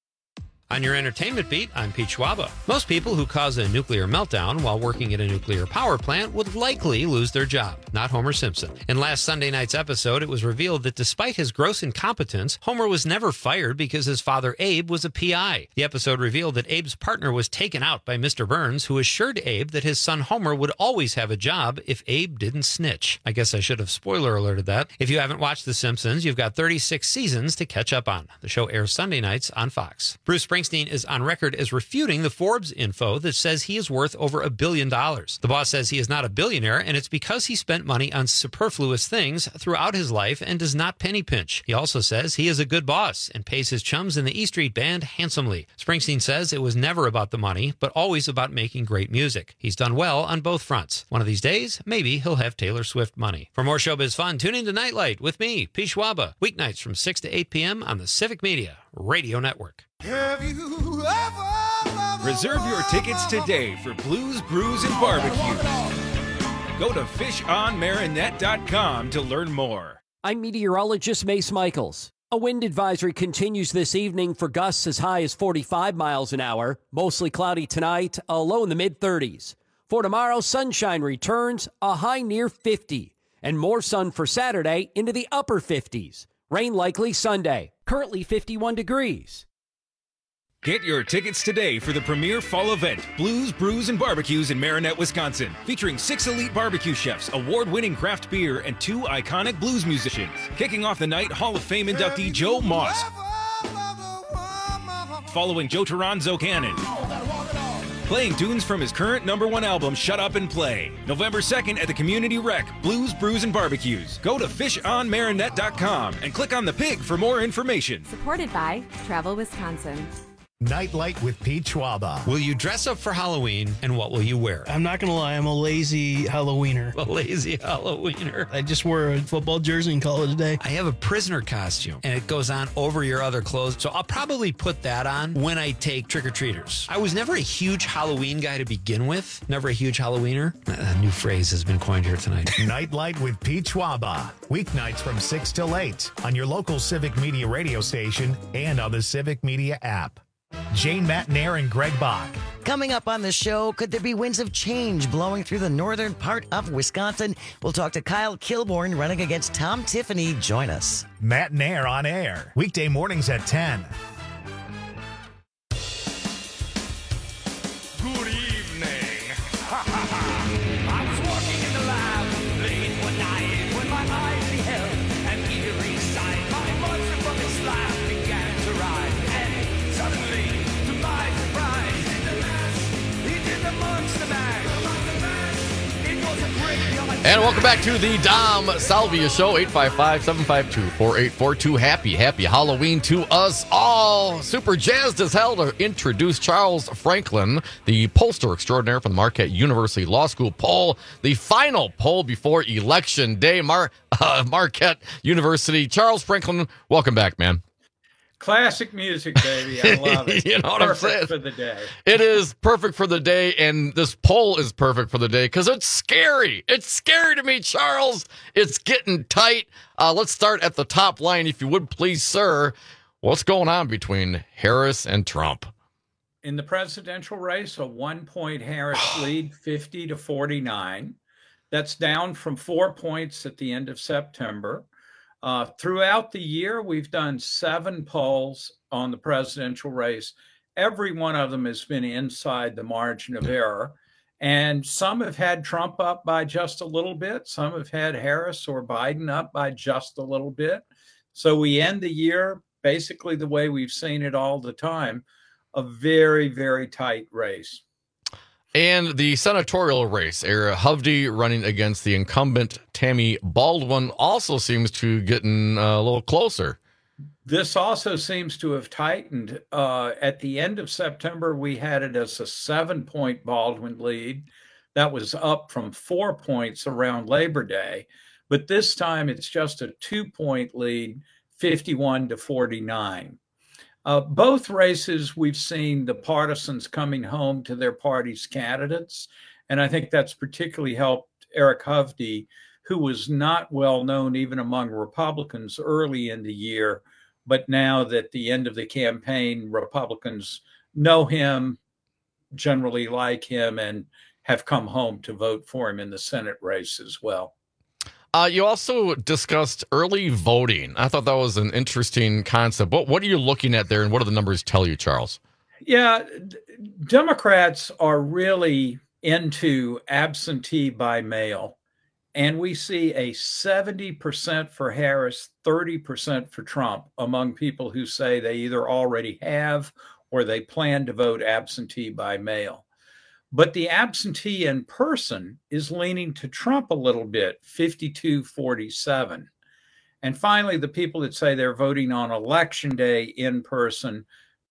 On your entertainment beat, I'm Pete Schwaba. Most people who cause a nuclear meltdown while working at a nuclear power plant would likely lose their job, not Homer Simpson. In last Sunday night's episode, it was revealed that despite his gross incompetence, Homer was never fired because his father Abe was a P I. The episode revealed that Abe's partner was taken out by Mister Burns, who assured Abe that his son Homer would always have a job if Abe didn't snitch. I guess I should have spoiler alerted that. If you haven't watched The Simpsons, you've got thirty-six seasons to catch up on. The show airs Sunday nights on Fox. Bruce Springsteen is on record as refuting the Forbes info that says he is worth over a billion dollars. The boss says he is not a billionaire, and it's because he spent money on superfluous things throughout his life and does not penny pinch. He also says he is a good boss and pays his chums in the E Street Band handsomely. Springsteen says it was never about the money, but always about making great music. He's done well on both fronts. One of these days, maybe he'll have Taylor Swift money. For more showbiz fun, tune in to Nightlight with me, Pete Schwaba, weeknights from six to eight p.m. on the Civic Media Radio Network. Have you ever, Reserve your tickets today for Blues, Brews, and Barbecues. Go to fish on marinette dot com to learn more. I'm meteorologist Mace Michaels. A wind advisory continues this evening for gusts as high as forty-five miles an hour. Mostly cloudy tonight, a low in the mid-thirties. For tomorrow, sunshine returns, a high near fifty. And more sun for Saturday into the upper fifties. Rain likely Sunday, currently fifty-one degrees. Get your tickets today for the premier fall event, Blues, Brews, and Barbecues in Marinette, Wisconsin, featuring six elite barbecue chefs, award-winning craft beer, and two iconic blues musicians. Kicking off the night, Hall of Fame inductee Joe Moss, following Joe Toronzo Cannon, playing tunes from his current number one album, Shut Up and Play. November second at the Community Rec, Blues, Brews, and Barbecues. Go to fish on marinette dot com and click on the pig for more information. Supported by Travel Wisconsin. Nightlight with Pete Schwaba. Will you dress up for Halloween, and what will you wear? I'm not going to lie, I'm a lazy Halloweener. A lazy Halloweener. I just wore a football jersey and call it a day. I have a prisoner costume, and it goes on over your other clothes, so I'll probably put that on when I take trick-or-treaters. I was never a huge Halloween guy to begin with. Never a huge Halloweener. A new phrase has been coined here tonight. Nightlight with Pete Schwaba. Weeknights from six till eight on your local Civic Media radio station and on the Civic Media app. Jane Matnair and Greg Bach. Coming up on the show, could there be winds of change blowing through the northern part of Wisconsin? We'll talk to Kyle Kilborn running against Tom Tiffany. Join us. Matnair on air. Weekday mornings at ten. Good evening. I was walking in the lab late one night when my eyes beheld an eerie sight. My monster from its slab began to rise, and suddenly, to my surprise, in the mash, he did the monster mash. It was a graveyard. And welcome back to the Dom Salvia Show, eight five five, seven five two, four eight four two. Happy, happy Halloween to us all. Super jazzed as hell to introduce Charles Franklin, the pollster extraordinaire from the Marquette University Law School poll, the final poll before Election Day. Mar- uh, Marquette University. Charles Franklin, welcome back, man. Classic music, baby. I love it. You know what Perfect I'm saying? for the day. It is perfect for the day, and this poll is perfect for the day because it's scary. It's scary to me, Charles. It's getting tight. Uh, let's start at the top line, if you would please, sir. What's going on between Harris and Trump? In the presidential race, a one-point Harris lead, fifty to forty-nine. That's down from four points at the end of September. Uh, throughout the year, we've done seven polls on the presidential race. Every one of them has been inside the margin of error. And some have had Trump up by just a little bit. Some have had Harris or Biden up by just a little bit. So we end the year basically the way we've seen it all the time, a very, very tight race. And the senatorial race, Ara Hovde running against the incumbent Tammy Baldwin, also seems to getting a little closer. This also seems to have tightened. Uh, at the end of September, we had it as a seven-point Baldwin lead. That was up from four points around Labor Day. But this time, it's just a two-point lead, fifty-one to forty-nine. Uh, both races, we've seen the partisans coming home to their party's candidates. And I think that's particularly helped Eric Hovde, who was not well known even among Republicans early in the year. But now that the end of the campaign, Republicans know him, generally like him, and have come home to vote for him in the Senate race as well. Uh, you also discussed early voting. I thought that was an interesting concept. What, what are you looking at there, and what do the numbers tell you, Charles? Yeah, d- Democrats are really into absentee by mail. And we see a seventy percent for Harris, thirty percent for Trump among people who say they either already have or they plan to vote absentee by mail. But the absentee in person is leaning to Trump a little bit, fifty-two forty-seven. And finally, the people that say they're voting on Election Day in person,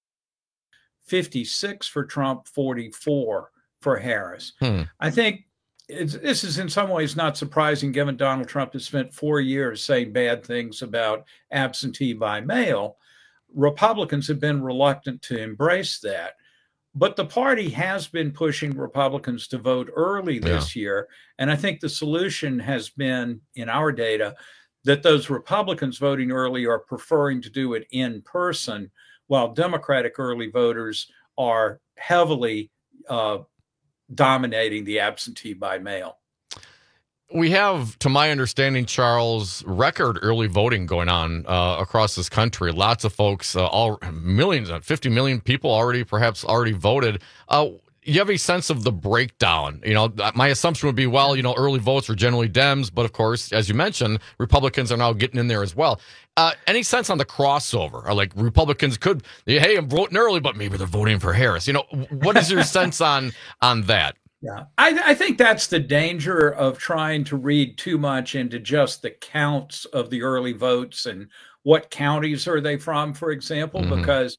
fifty-six for Trump, forty-four for Harris. Hmm. I think it's, this is in some ways not surprising, given Donald Trump has spent four years saying bad things about absentee by mail. Republicans have been reluctant to embrace that. But the party has been pushing Republicans to vote early this yeah. year. And I think the solution has been, in our data, that those Republicans voting early are preferring to do it in person, while Democratic early voters are heavily uh, dominating the absentee by mail. We have, to my understanding, Charles, record early voting going on uh, across this country. Lots of folks, uh, all millions, fifty million people already, perhaps already voted. Uh, you have a sense of the breakdown. You know, my assumption would be, well, you know, early votes are generally Dems, but of course, as you mentioned, Republicans are now getting in there as well. Uh, any sense on the crossover? Or like Republicans could, hey, I'm voting early, but maybe they're voting for Harris. You know, what is your sense on on that? Yeah, I, I think that's the danger of trying to read too much into just the counts of the early votes and what counties are they from, for example, mm-hmm. because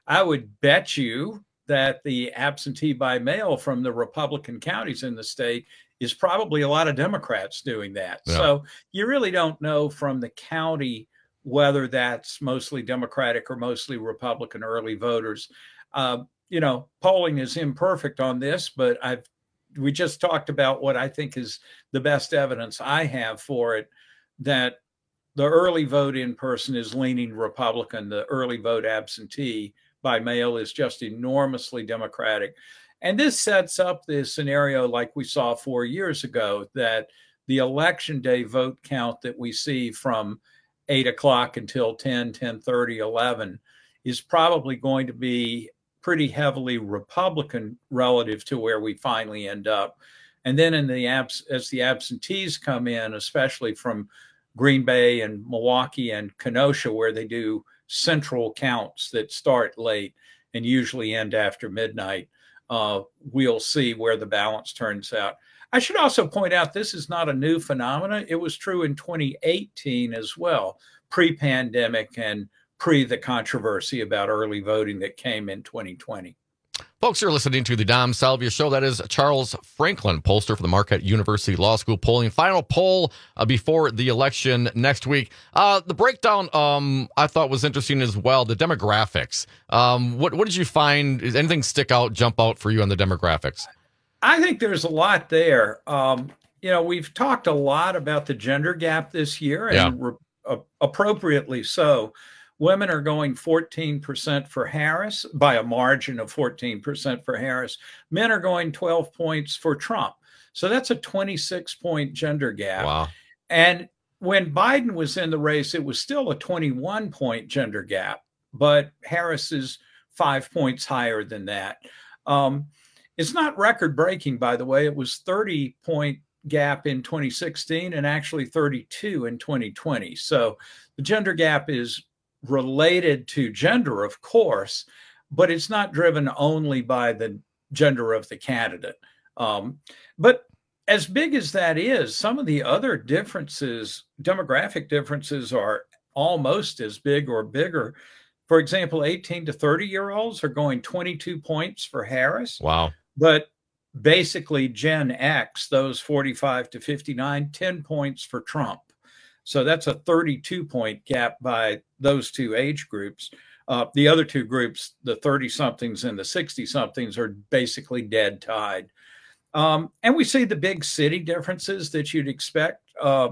I would bet you that the absentee by mail from the Republican counties in the state is probably a lot of Democrats doing that. Yeah. So you really don't know from the county whether that's mostly Democratic or mostly Republican early voters. Uh, you know, polling is imperfect on this, but I've we just talked about what I think is the best evidence I have for it, that the early vote in person is leaning Republican. The early vote absentee by mail is just enormously Democratic. And this sets up this scenario like we saw four years ago, that the election day vote count that we see from eight o'clock until ten, ten thirty, eleven is probably going to be pretty heavily Republican relative to where we finally end up. And then in the abs- as the absentees come in, especially from Green Bay and Milwaukee and Kenosha, where they do central counts that start late and usually end after midnight, uh, we'll see where the balance turns out. I should also point out this is not a new phenomenon. It was true in twenty eighteen as well, pre-pandemic and pre the controversy about early voting that came in twenty twenty. Folks, you're listening to the Dom Salvia Show. That is Charles Franklin, pollster for the Marquette University Law School polling. Final poll uh, before the election next week. Uh, the breakdown um, I thought was interesting as well, the demographics. Um, what, what did you find? Does anything stick out, jump out for you on the demographics? I think there's a lot there. Um, you know, we've talked a lot about the gender gap this year, and Yeah. re- uh, appropriately so. Women are going fourteen percent for Harris, by a margin of fourteen percent for Harris. Men are going twelve points for Trump. So that's a twenty-six point gender gap. Wow. And when Biden was in the race, it was still a twenty-one point gender gap, but Harris is five points higher than that. Um, it's not record breaking, by the way. It was thirty point gap in twenty sixteen and actually thirty-two in twenty twenty. So the gender gap is related to gender, of course, but it's not driven only by the gender of the candidate. Um, but as big as that is, some of the other differences, demographic differences, are almost as big or bigger. For example, eighteen to thirty year olds are going twenty-two points for Harris. Wow. But basically Gen X, those forty-five to fifty-nine, ten points for Trump. So that's a thirty-two point gap by those two age groups. Uh, the other two groups, the thirty somethings and the sixty somethings, are basically dead tied. Um, and we see the big city differences that you'd expect. Uh,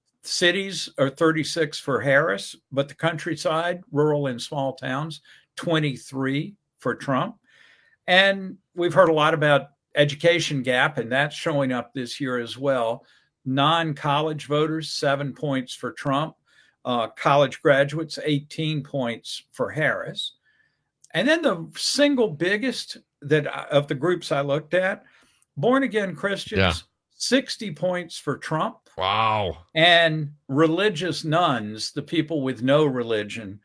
cities are thirty-six for Harris, but the countryside, rural and small towns, twenty-three for Trump. And we've heard a lot about education gap, and that's showing up this year as well. Non-college voters, seven points for Trump. Uh, college graduates, eighteen points for Harris. And then the single biggest that of the groups I looked at, born-again Christians, Yeah. sixty points for Trump. Wow. And religious nuns, the people with no religion,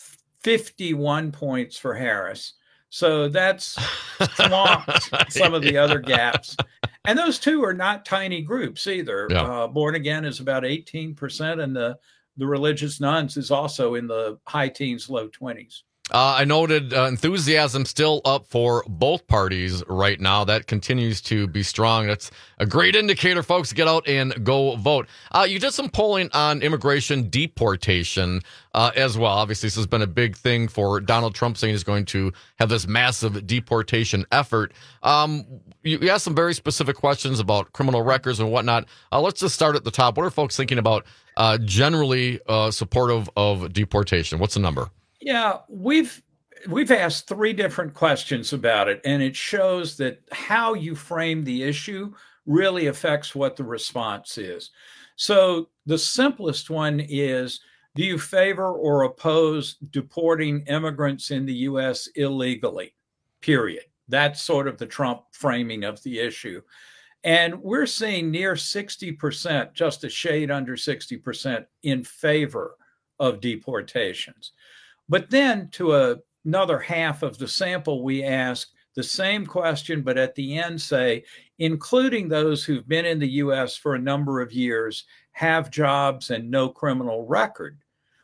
fifty-one points for Harris. So that's swamped some of the other gaps. And those two are not tiny groups either. Yeah. Uh, born again is about eighteen percent, and the, the religious nuns is also in the high teens, low twenties. Uh, I noted uh, enthusiasm still up for both parties right now. That continues to be strong. That's a great indicator, folks. Get out and go vote. Uh, you did some polling on immigration deportation uh, as well. Obviously, this has been a big thing for Donald Trump, saying he's going to have this massive deportation effort. Um, you, you asked some very specific questions about criminal records and whatnot. Uh, let's just start at the top. What are folks thinking about uh, generally uh, supportive of deportation? What's the number? Yeah, we've we've asked three different questions about it, and it shows that how you frame the issue really affects what the response is. So the simplest one is, do you favor or oppose deporting immigrants in the U S illegally? Period. That's sort of the Trump framing of the issue. And we're seeing near sixty percent, just a shade under sixty percent, in favor of deportations. But then to a, another half of the sample, we ask the same question, but at the end say, including those who've been in the U S for a number of years, have jobs and no criminal record,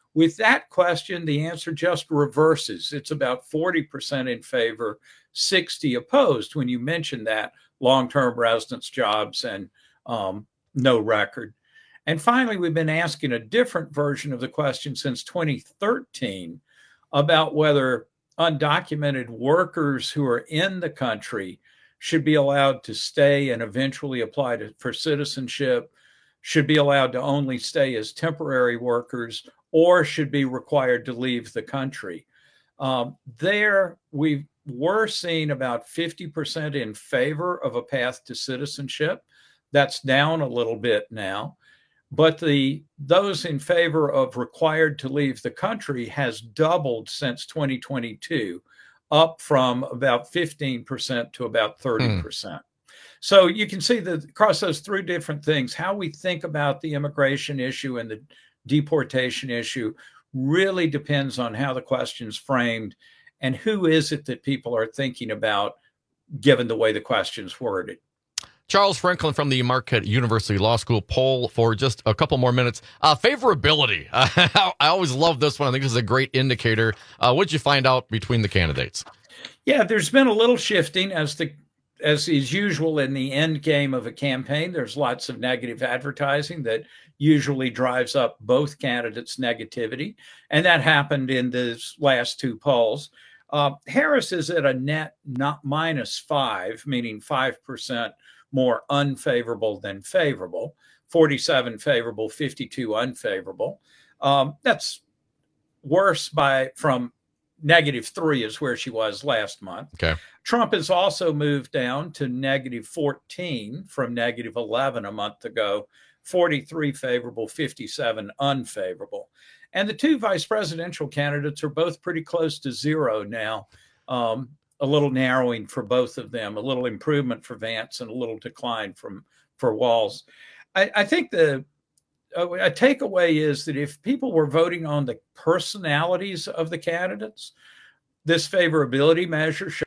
With that question, the answer just reverses. It's about forty percent in favor, sixty opposed when you mention that long-term residence, jobs, and um, no record. And finally, we've been asking a different version of the question since twenty thirteen about whether undocumented workers who are in the country should be allowed to stay and eventually apply to, for citizenship, should be allowed to only stay as temporary workers, or should be required to leave the country. Um, there, we were seeing about fifty percent in favor of a path to citizenship. That's down a little bit now. But the those in favor of required to leave the country has doubled since twenty twenty-two, up from about fifteen percent to about thirty percent. Hmm. So you can see that across those three different things, how we think about the immigration issue and the deportation issue really depends on how the question's framed and who is it that people are thinking about given the way the question's worded. Charles Franklin from the Marquette University Law School poll for just a couple more minutes. Uh, favorability. Uh, I always love this one. I think this is a great indicator. Uh, what did you find out between the candidates? Yeah, there's been a little shifting as the as is usual in the end game of a campaign. There's lots of negative advertising that usually drives up both candidates' negativity. And that happened in the last two polls. Uh, Harris is at a net not minus five, meaning five percent more unfavorable than favorable, forty-seven favorable, fifty-two unfavorable. Um, that's worse by from negative three is where she was last month. Okay. Trump has also moved down to negative fourteen from negative eleven a month ago, forty-three favorable, fifty-seven unfavorable. And the two vice presidential candidates are both pretty close to zero now. Um, a little narrowing for both of them, a little improvement for Vance and a little decline from for Walz. I, I think the a, a takeaway is that if people were voting on the personalities of the candidates, this favorability measure shows,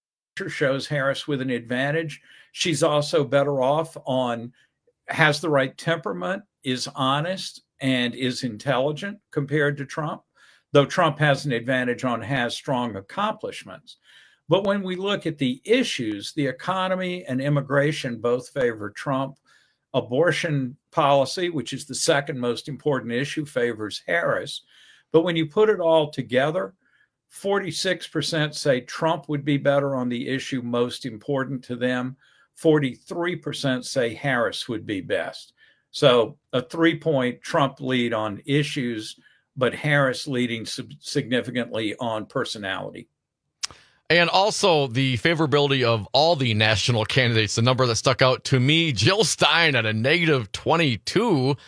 shows Harris with an advantage. She's also better off on has the right temperament, is honest, and is intelligent compared to Trump, though Trump has an advantage on has strong accomplishments. But when we look at the issues, the economy and immigration both favor Trump. Abortion policy, which is the second most important issue, favors Harris. But when you put it all together, forty-six percent say Trump would be better on the issue most important to them. forty-three percent say Harris would be best. So a three-point Trump lead on issues, but Harris leading significantly on personality. And also the favorability of all the national candidates, the number that stuck out to me, Jill Stein at a negative twenty-two.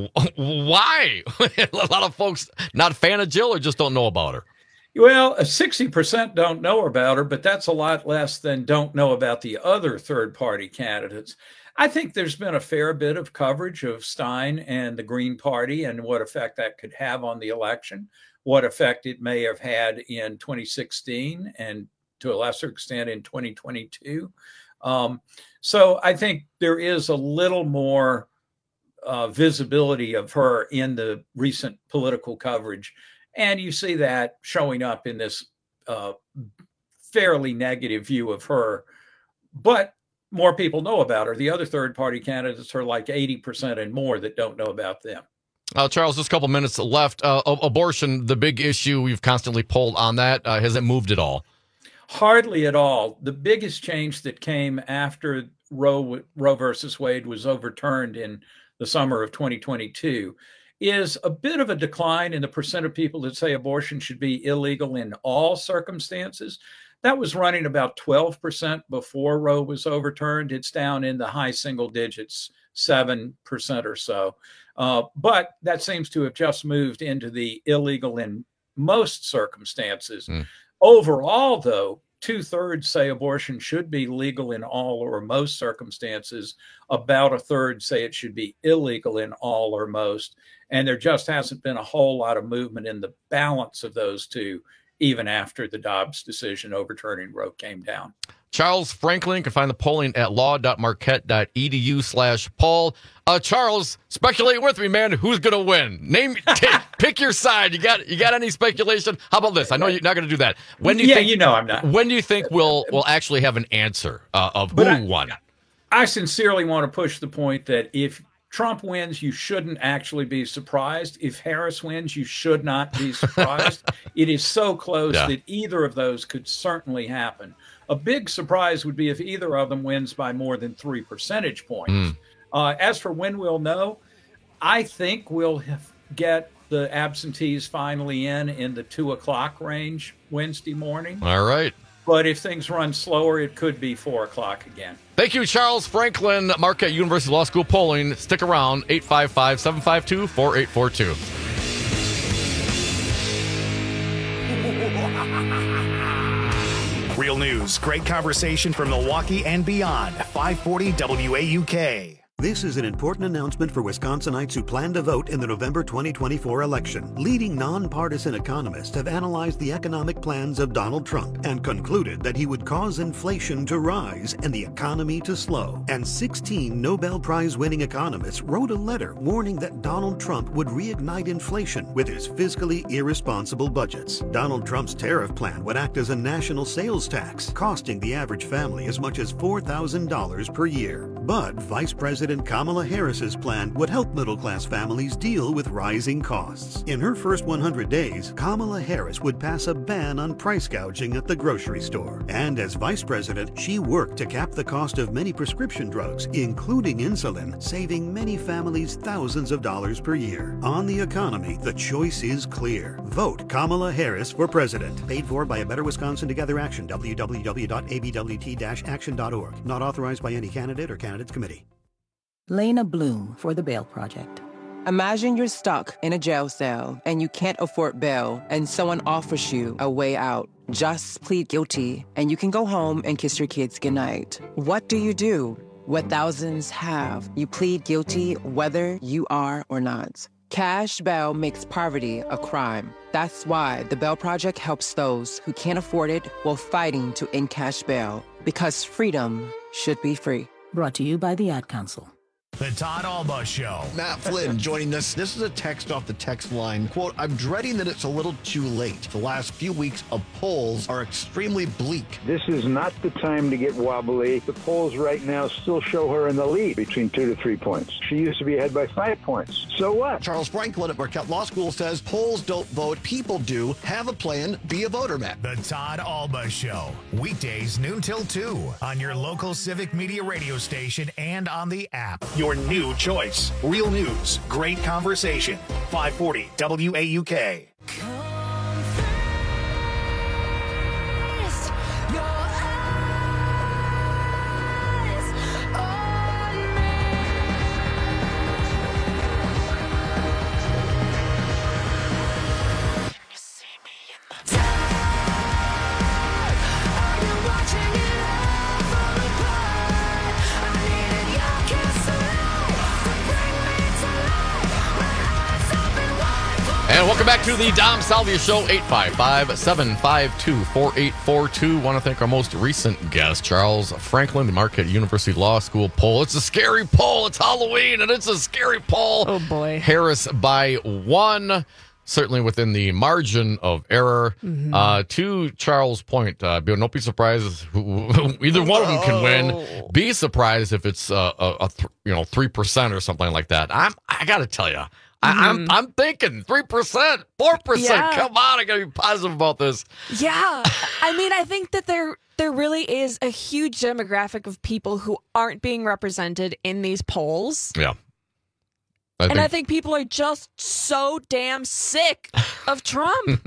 Why? A lot of folks not a fan of Jill or just don't know about her. Well, sixty percent don't know about her, but that's a lot less than don't know about the other third-party candidates. I think there's been a fair bit of coverage of Stein and the Green Party and what effect that could have on the election, what effect it may have had in twenty sixteen and to a lesser extent in twenty twenty-two. Um, so I think there is a little more uh, visibility of her in the recent political coverage. And you see that showing up in this uh, fairly negative view of her. But more people know about her. The other third-party candidates are like eighty percent and more that don't know about them. Uh, Charles, just a couple minutes left. Uh, abortion, the big issue, we've constantly polled on that. Uh, has it moved at all? Hardly at all. The biggest change that came after Roe, Roe versus Wade was overturned in the summer of twenty twenty-two is a bit of a decline in the percent of people that say abortion should be illegal in all circumstances. That was running about twelve percent before Roe was overturned. It's down in the high single digits, seven percent or so. Uh, but that seems to have just moved into the illegal in most circumstances. Mm. Overall, though, two-thirds say abortion should be legal in all or most circumstances. About a third say it should be illegal in all or most. And there just hasn't been a whole lot of movement in the balance of those two even after the Dobbs decision overturning Roe came down. Charles Franklin can find the polling at law.marquette.edu slash poll. Uh, Charles, speculate with me, man. Who's going to win? Name, t- pick your side. You got, you got any speculation? How about this? I know you're not going to do that. When do you yeah, think, you know I'm not. When do you think we'll we'll actually have an answer uh, of But who I- won? I sincerely want to push the point that if Trump wins, you shouldn't actually be surprised. If Harris wins, you should not be surprised. It is so close Yeah. that either of those could certainly happen. A big surprise would be if either of them wins by more than three percentage points. Mm. Uh, as for when we'll know, I think we'll have, get the absentees finally in in the two o'clock range Wednesday morning. All right. But if things run slower, it could be four o'clock again. Thank you, Charles Franklin, Marquette University Law School polling. Stick around, eight five five, seven five two, four eight four two. Real news, great conversation from Milwaukee and beyond. five forty W A U K. This is an important announcement for Wisconsinites who plan to vote in the November twenty twenty-four election. Leading nonpartisan economists have analyzed the economic plans of Donald Trump and concluded that he would cause inflation to rise and the economy to slow. And sixteen Nobel Prize-winning economists wrote a letter warning that Donald Trump would reignite inflation with his fiscally irresponsible budgets. Donald Trump's tariff plan would act as a national sales tax, costing the average family as much as four thousand dollars per year. But Vice President Kamala Harris's plan would help middle-class families deal with rising costs. In her first one hundred days, Kamala Harris would pass a ban on price gouging at the grocery store. And as vice president, she worked to cap the cost of many prescription drugs, including insulin, saving many families thousands of dollars per year. On the economy, the choice is clear. Vote Kamala Harris for president. Paid for by a Better Wisconsin Together Action, w w w dot a b w t dash action dot org. Not authorized by any candidate or candidates committee. Lena Bloom for the Bail Project. Imagine you're stuck in a jail cell and you can't afford bail and someone offers you a way out. Just plead guilty and you can go home and kiss your kids goodnight. What do you do? What thousands have. You plead guilty whether you are or not. Cash bail makes poverty a crime. That's why the Bail Project helps those who can't afford it while fighting to end cash bail. Because freedom should be free. Brought to you by the Ad Council. The Todd Alba Show. Matt Flynn joining us. This is a text off the text line. Quote, I'm dreading that it's a little too late. The last few weeks of polls are extremely bleak. This is not the time to get wobbly. The polls right now still show her in the lead between two to three points. She used to be ahead by five points. So what? Charles Franklin at Marquette Law School says polls don't vote, people do. Have a plan, be a voter, Matt. The Todd Alba Show. Weekdays noon till two on your local Civic Media radio station and on the app. Your new choice. Real news, great conversation. five forty W A U K. And welcome back to the Dom Salvia Show, eight five five, seven five two, four eight four two. Want to thank our most recent guest, Charles Franklin, the Marquette University Law School poll. It's a scary poll. It's Halloween, and it's a scary poll. Oh, boy. Harris by one, certainly within the margin of error. Mhm. Uh, to Charles' point, uh, don't be surprised. Who, either one of them can win. Be surprised if it's uh, a, a th- you know three percent or something like that. I'm, I got to tell you. I, I'm I'm thinking three percent, four percent. Yeah. Come on, I gotta be positive about this. Yeah. I mean, I think that there there really is a huge demographic of people who aren't being represented in these polls. Yeah. I and think, I think people are just so damn sick of Trump.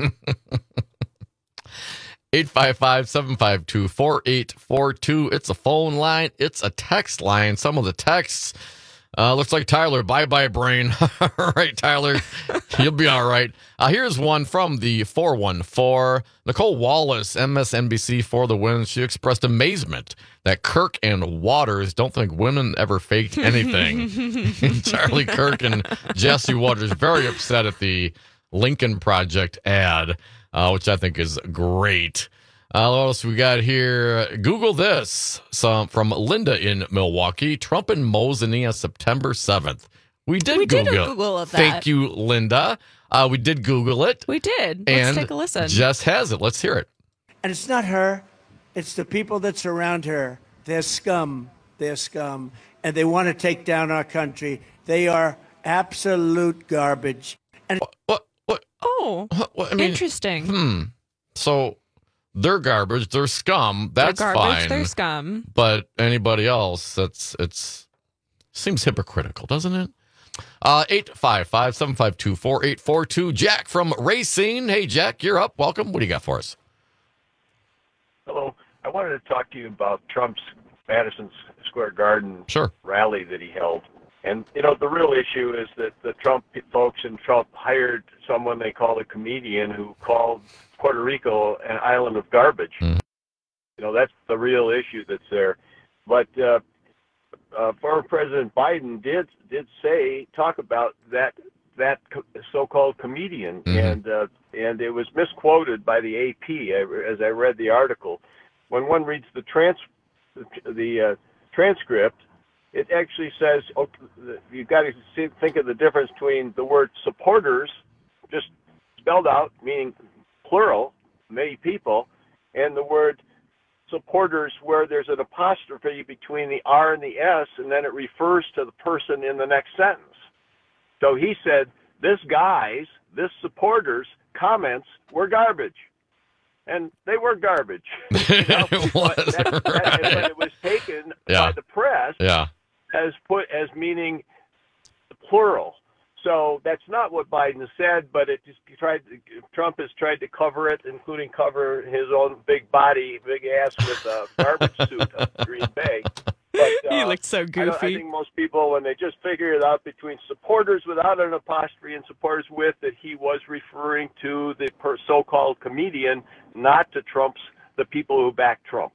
eight five five, seven five two, four eight four two. It's a phone line. It's a text line. Some of the texts. Uh, looks like Tyler. Bye-bye, brain. All right, Tyler. You'll be all right. Uh, here's one from the four one four. Nicole Wallace, M S N B C for the win. She expressed amazement that Kirk and Waters don't think women ever faked anything. Charlie Kirk and Jesse Waters very upset at the Lincoln Project ad. uh, which I think is great. Uh, what else we got here? Google this. Some from Linda in Milwaukee. Trump and Mosania, September seventh. We did we Google. did a Google of that. Thank you, Linda. Uh, we did Google it. We did. Let's and take a listen. Jess has it. Let's hear it. And it's not her. It's the people that surround her. They're scum. They're scum. And they want to take down our country. They are absolute garbage. And what? What? Oh, what, I mean, interesting. Hmm. So they're garbage. They're scum. That's they're garbage, fine. They're scum. But anybody else, that's it's seems hypocritical, doesn't it? Uh, eight five five, seven five two, four eight four two. Jack from Racine. Hey, Jack, you're up. Welcome. What do you got for us? Hello. I wanted to talk to you about Trump's Madison Square Garden sure. rally that he held. And, you know, the real issue is that the Trump folks and Trump hired someone they called a comedian who called Puerto Rico an island of garbage. Mm-hmm. You know, that's the real issue that's there. But uh, uh, former President Biden did did say, talk about that that co- so-called comedian, Mm-hmm. and uh, and it was misquoted by the A P as I read the article. When one reads the trans the uh, transcript, it actually says, okay, you've got to see, think of the difference between the word supporters, just spelled out, meaning plural, many people, and the word supporters where there's an apostrophe between the R and the S, and then it refers to the person in the next sentence. So he said, this guy's, this supporters' comments were garbage. And they were garbage. You know? It was, but, that, that, right. but it was taken Yeah. by the press Yeah. as put as meaning plural. So that's not what Biden said, but it just tried. To, Trump has tried to cover it, including cover his own big body, big ass with a garbage suit of Green Bay. But, uh, He looked so I, don't- I goofy. think most people, when they just figure it out between supporters without an apostrophe and supporters with, that he was referring to the per- so-called comedian, not to Trump's the people who back Trump.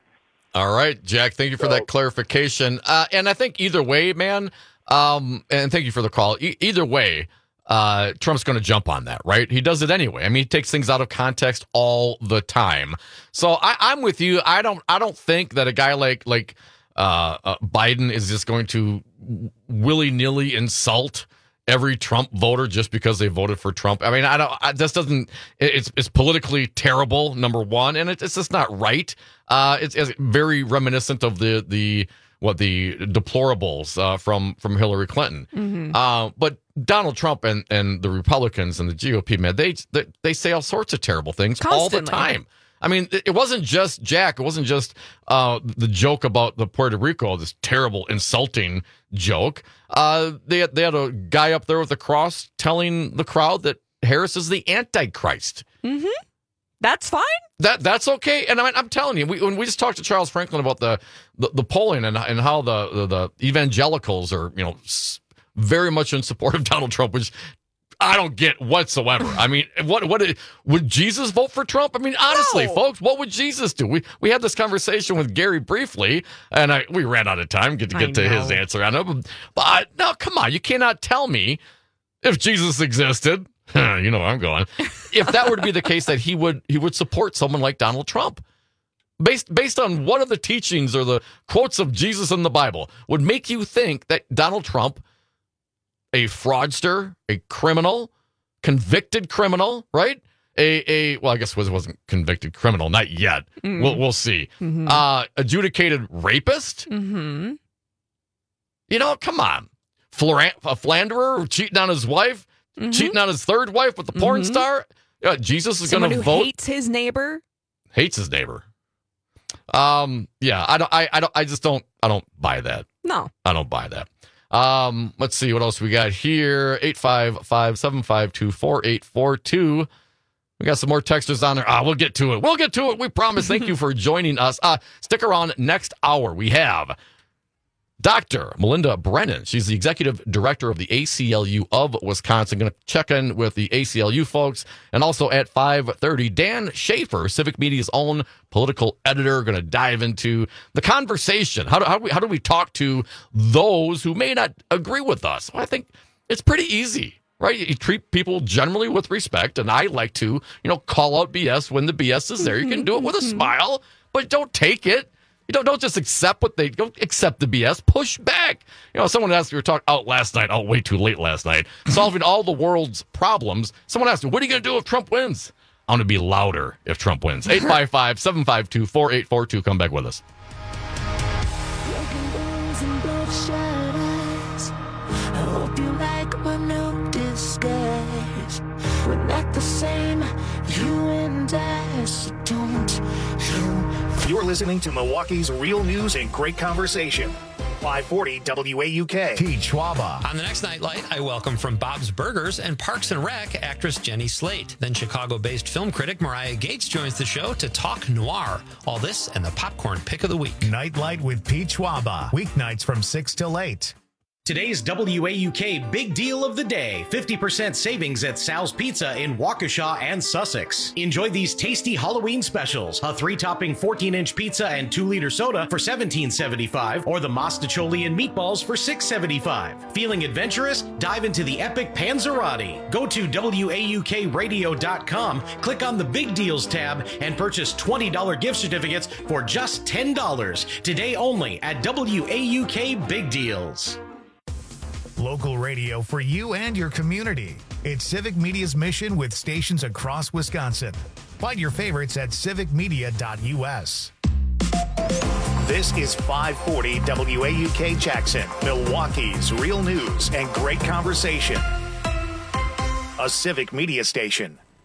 All right, Jack, thank you for that clarification. Uh, and I think either way, man, um, and thank you for the call. E- either way, uh, Trump's going to jump on that, right? He does it anyway. I mean, he takes things out of context all the time. So I, I'm with you. I don't. I don't think that a guy like like uh, uh, Biden is just going to willy nilly insult every Trump voter just because they voted for Trump. I mean, I don't. I, this doesn't. It's it's politically terrible. Number one, and it, it's just not right. Uh, it's, it's very reminiscent of the the what the deplorables uh, from from Hillary Clinton. Mm-hmm. Uh, but Donald Trump and, and the Republicans and the G O P, man, they they, they say all sorts of terrible things all the Constantly. time. I mean, it wasn't just Jack. It wasn't just uh, the joke about the Puerto Rico, this terrible, insulting joke. Uh, they had, they had a guy up there with a cross telling the crowd that Harris is the Antichrist. Mm-hmm. That's fine. That that's okay. And I mean, I'm telling you, we, when we just talked to Charles Franklin about the the, the polling and and how the, the the evangelicals are, you know, s- very much in support of Donald Trump, which I don't get whatsoever. I mean, what what would Jesus vote for Trump? I mean, honestly, No. folks, what would Jesus do? We we had this conversation with Gary briefly, and I we ran out of time get to I get to his know. answer on it. But, but no, come on, you cannot tell me if Jesus existed. You know where I'm going. If that were to be the case, that he would he would support someone like Donald Trump. Based based on what are the teachings or the quotes of Jesus in the Bible would make you think that Donald Trump, a fraudster, a criminal, convicted criminal, right? A a well, I guess was wasn't convicted criminal, not yet. Mm. We'll we'll see. Mhm. Uh, adjudicated rapist. Mm-hmm. You know, come on, Flora- a philanderer cheating on his wife, Mhm. cheating on his third wife with the porn Mhm. star. Uh, Jesus is going Someone to who vote. hates his neighbor. hates his neighbor. Um, yeah, I don't, I, I don't, I just don't, I don't buy that. No. I don't buy that. Um, let's see what else we got here. eight five five, seven five two, four eight four two. We got some more texters on there. Ah, we'll get to it. We'll get to it. We promise. Thank you for joining us. Uh, stick around next hour. We have Doctor Melinda Brennan. She's the executive director of the A C L U of Wisconsin. Going to check in with the A C L U folks. And also at five thirty, Dan Schaefer, Civic Media's own political editor, going to dive into the conversation. How do, how, do we, how do we talk to those who may not agree with us? Well, I think it's pretty easy. right? You treat people generally with respect, and I like to, you know, call out B S when the B S is there. You can do it with a smile, but don't take it. You don't, don't just accept what they, don't accept the B S, push back. You know, someone asked, we were talking out last night, oh, way too late last night, solving all the world's problems. Someone asked me, what are you going to do if Trump wins? I'm going to be louder if Trump wins. eight five five, seven five two, four eight four two. Come back with us. I hope you like my new disguise. We're not the same, you and I, so don't you. You're listening to Milwaukee's Real News and Great Conversation. five forty W A U K. Pete Schwaba. On the next Nightlight, I welcome from Bob's Burgers and Parks and Rec actress Jenny Slate. Then Chicago-based film critic Mariah Gates joins the show to talk noir. All this and the popcorn pick of the week. Nightlight with Pete Schwaba. Weeknights from six till eight. Today's W A U K Big Deal of the Day. fifty percent savings at Sal's Pizza in Waukesha and Sussex. Enjoy these tasty Halloween specials. A three-topping fourteen-inch pizza and two-liter soda for seventeen seventy-five, or the Mostaccioli and meatballs for six seventy-five. Feeling adventurous? Dive into the epic Panzerotti. Go to W A U K radio dot com, click on the Big Deals tab, and purchase twenty dollars gift certificates for just ten dollars. Today only at W A U K Big Deals. Local radio for you and your community. It's Civic Media's mission with stations across Wisconsin. Find your favorites at civic media dot U S. This is five forty W A U K Jackson, Milwaukee's Real News and Great Conversation. A Civic Media station.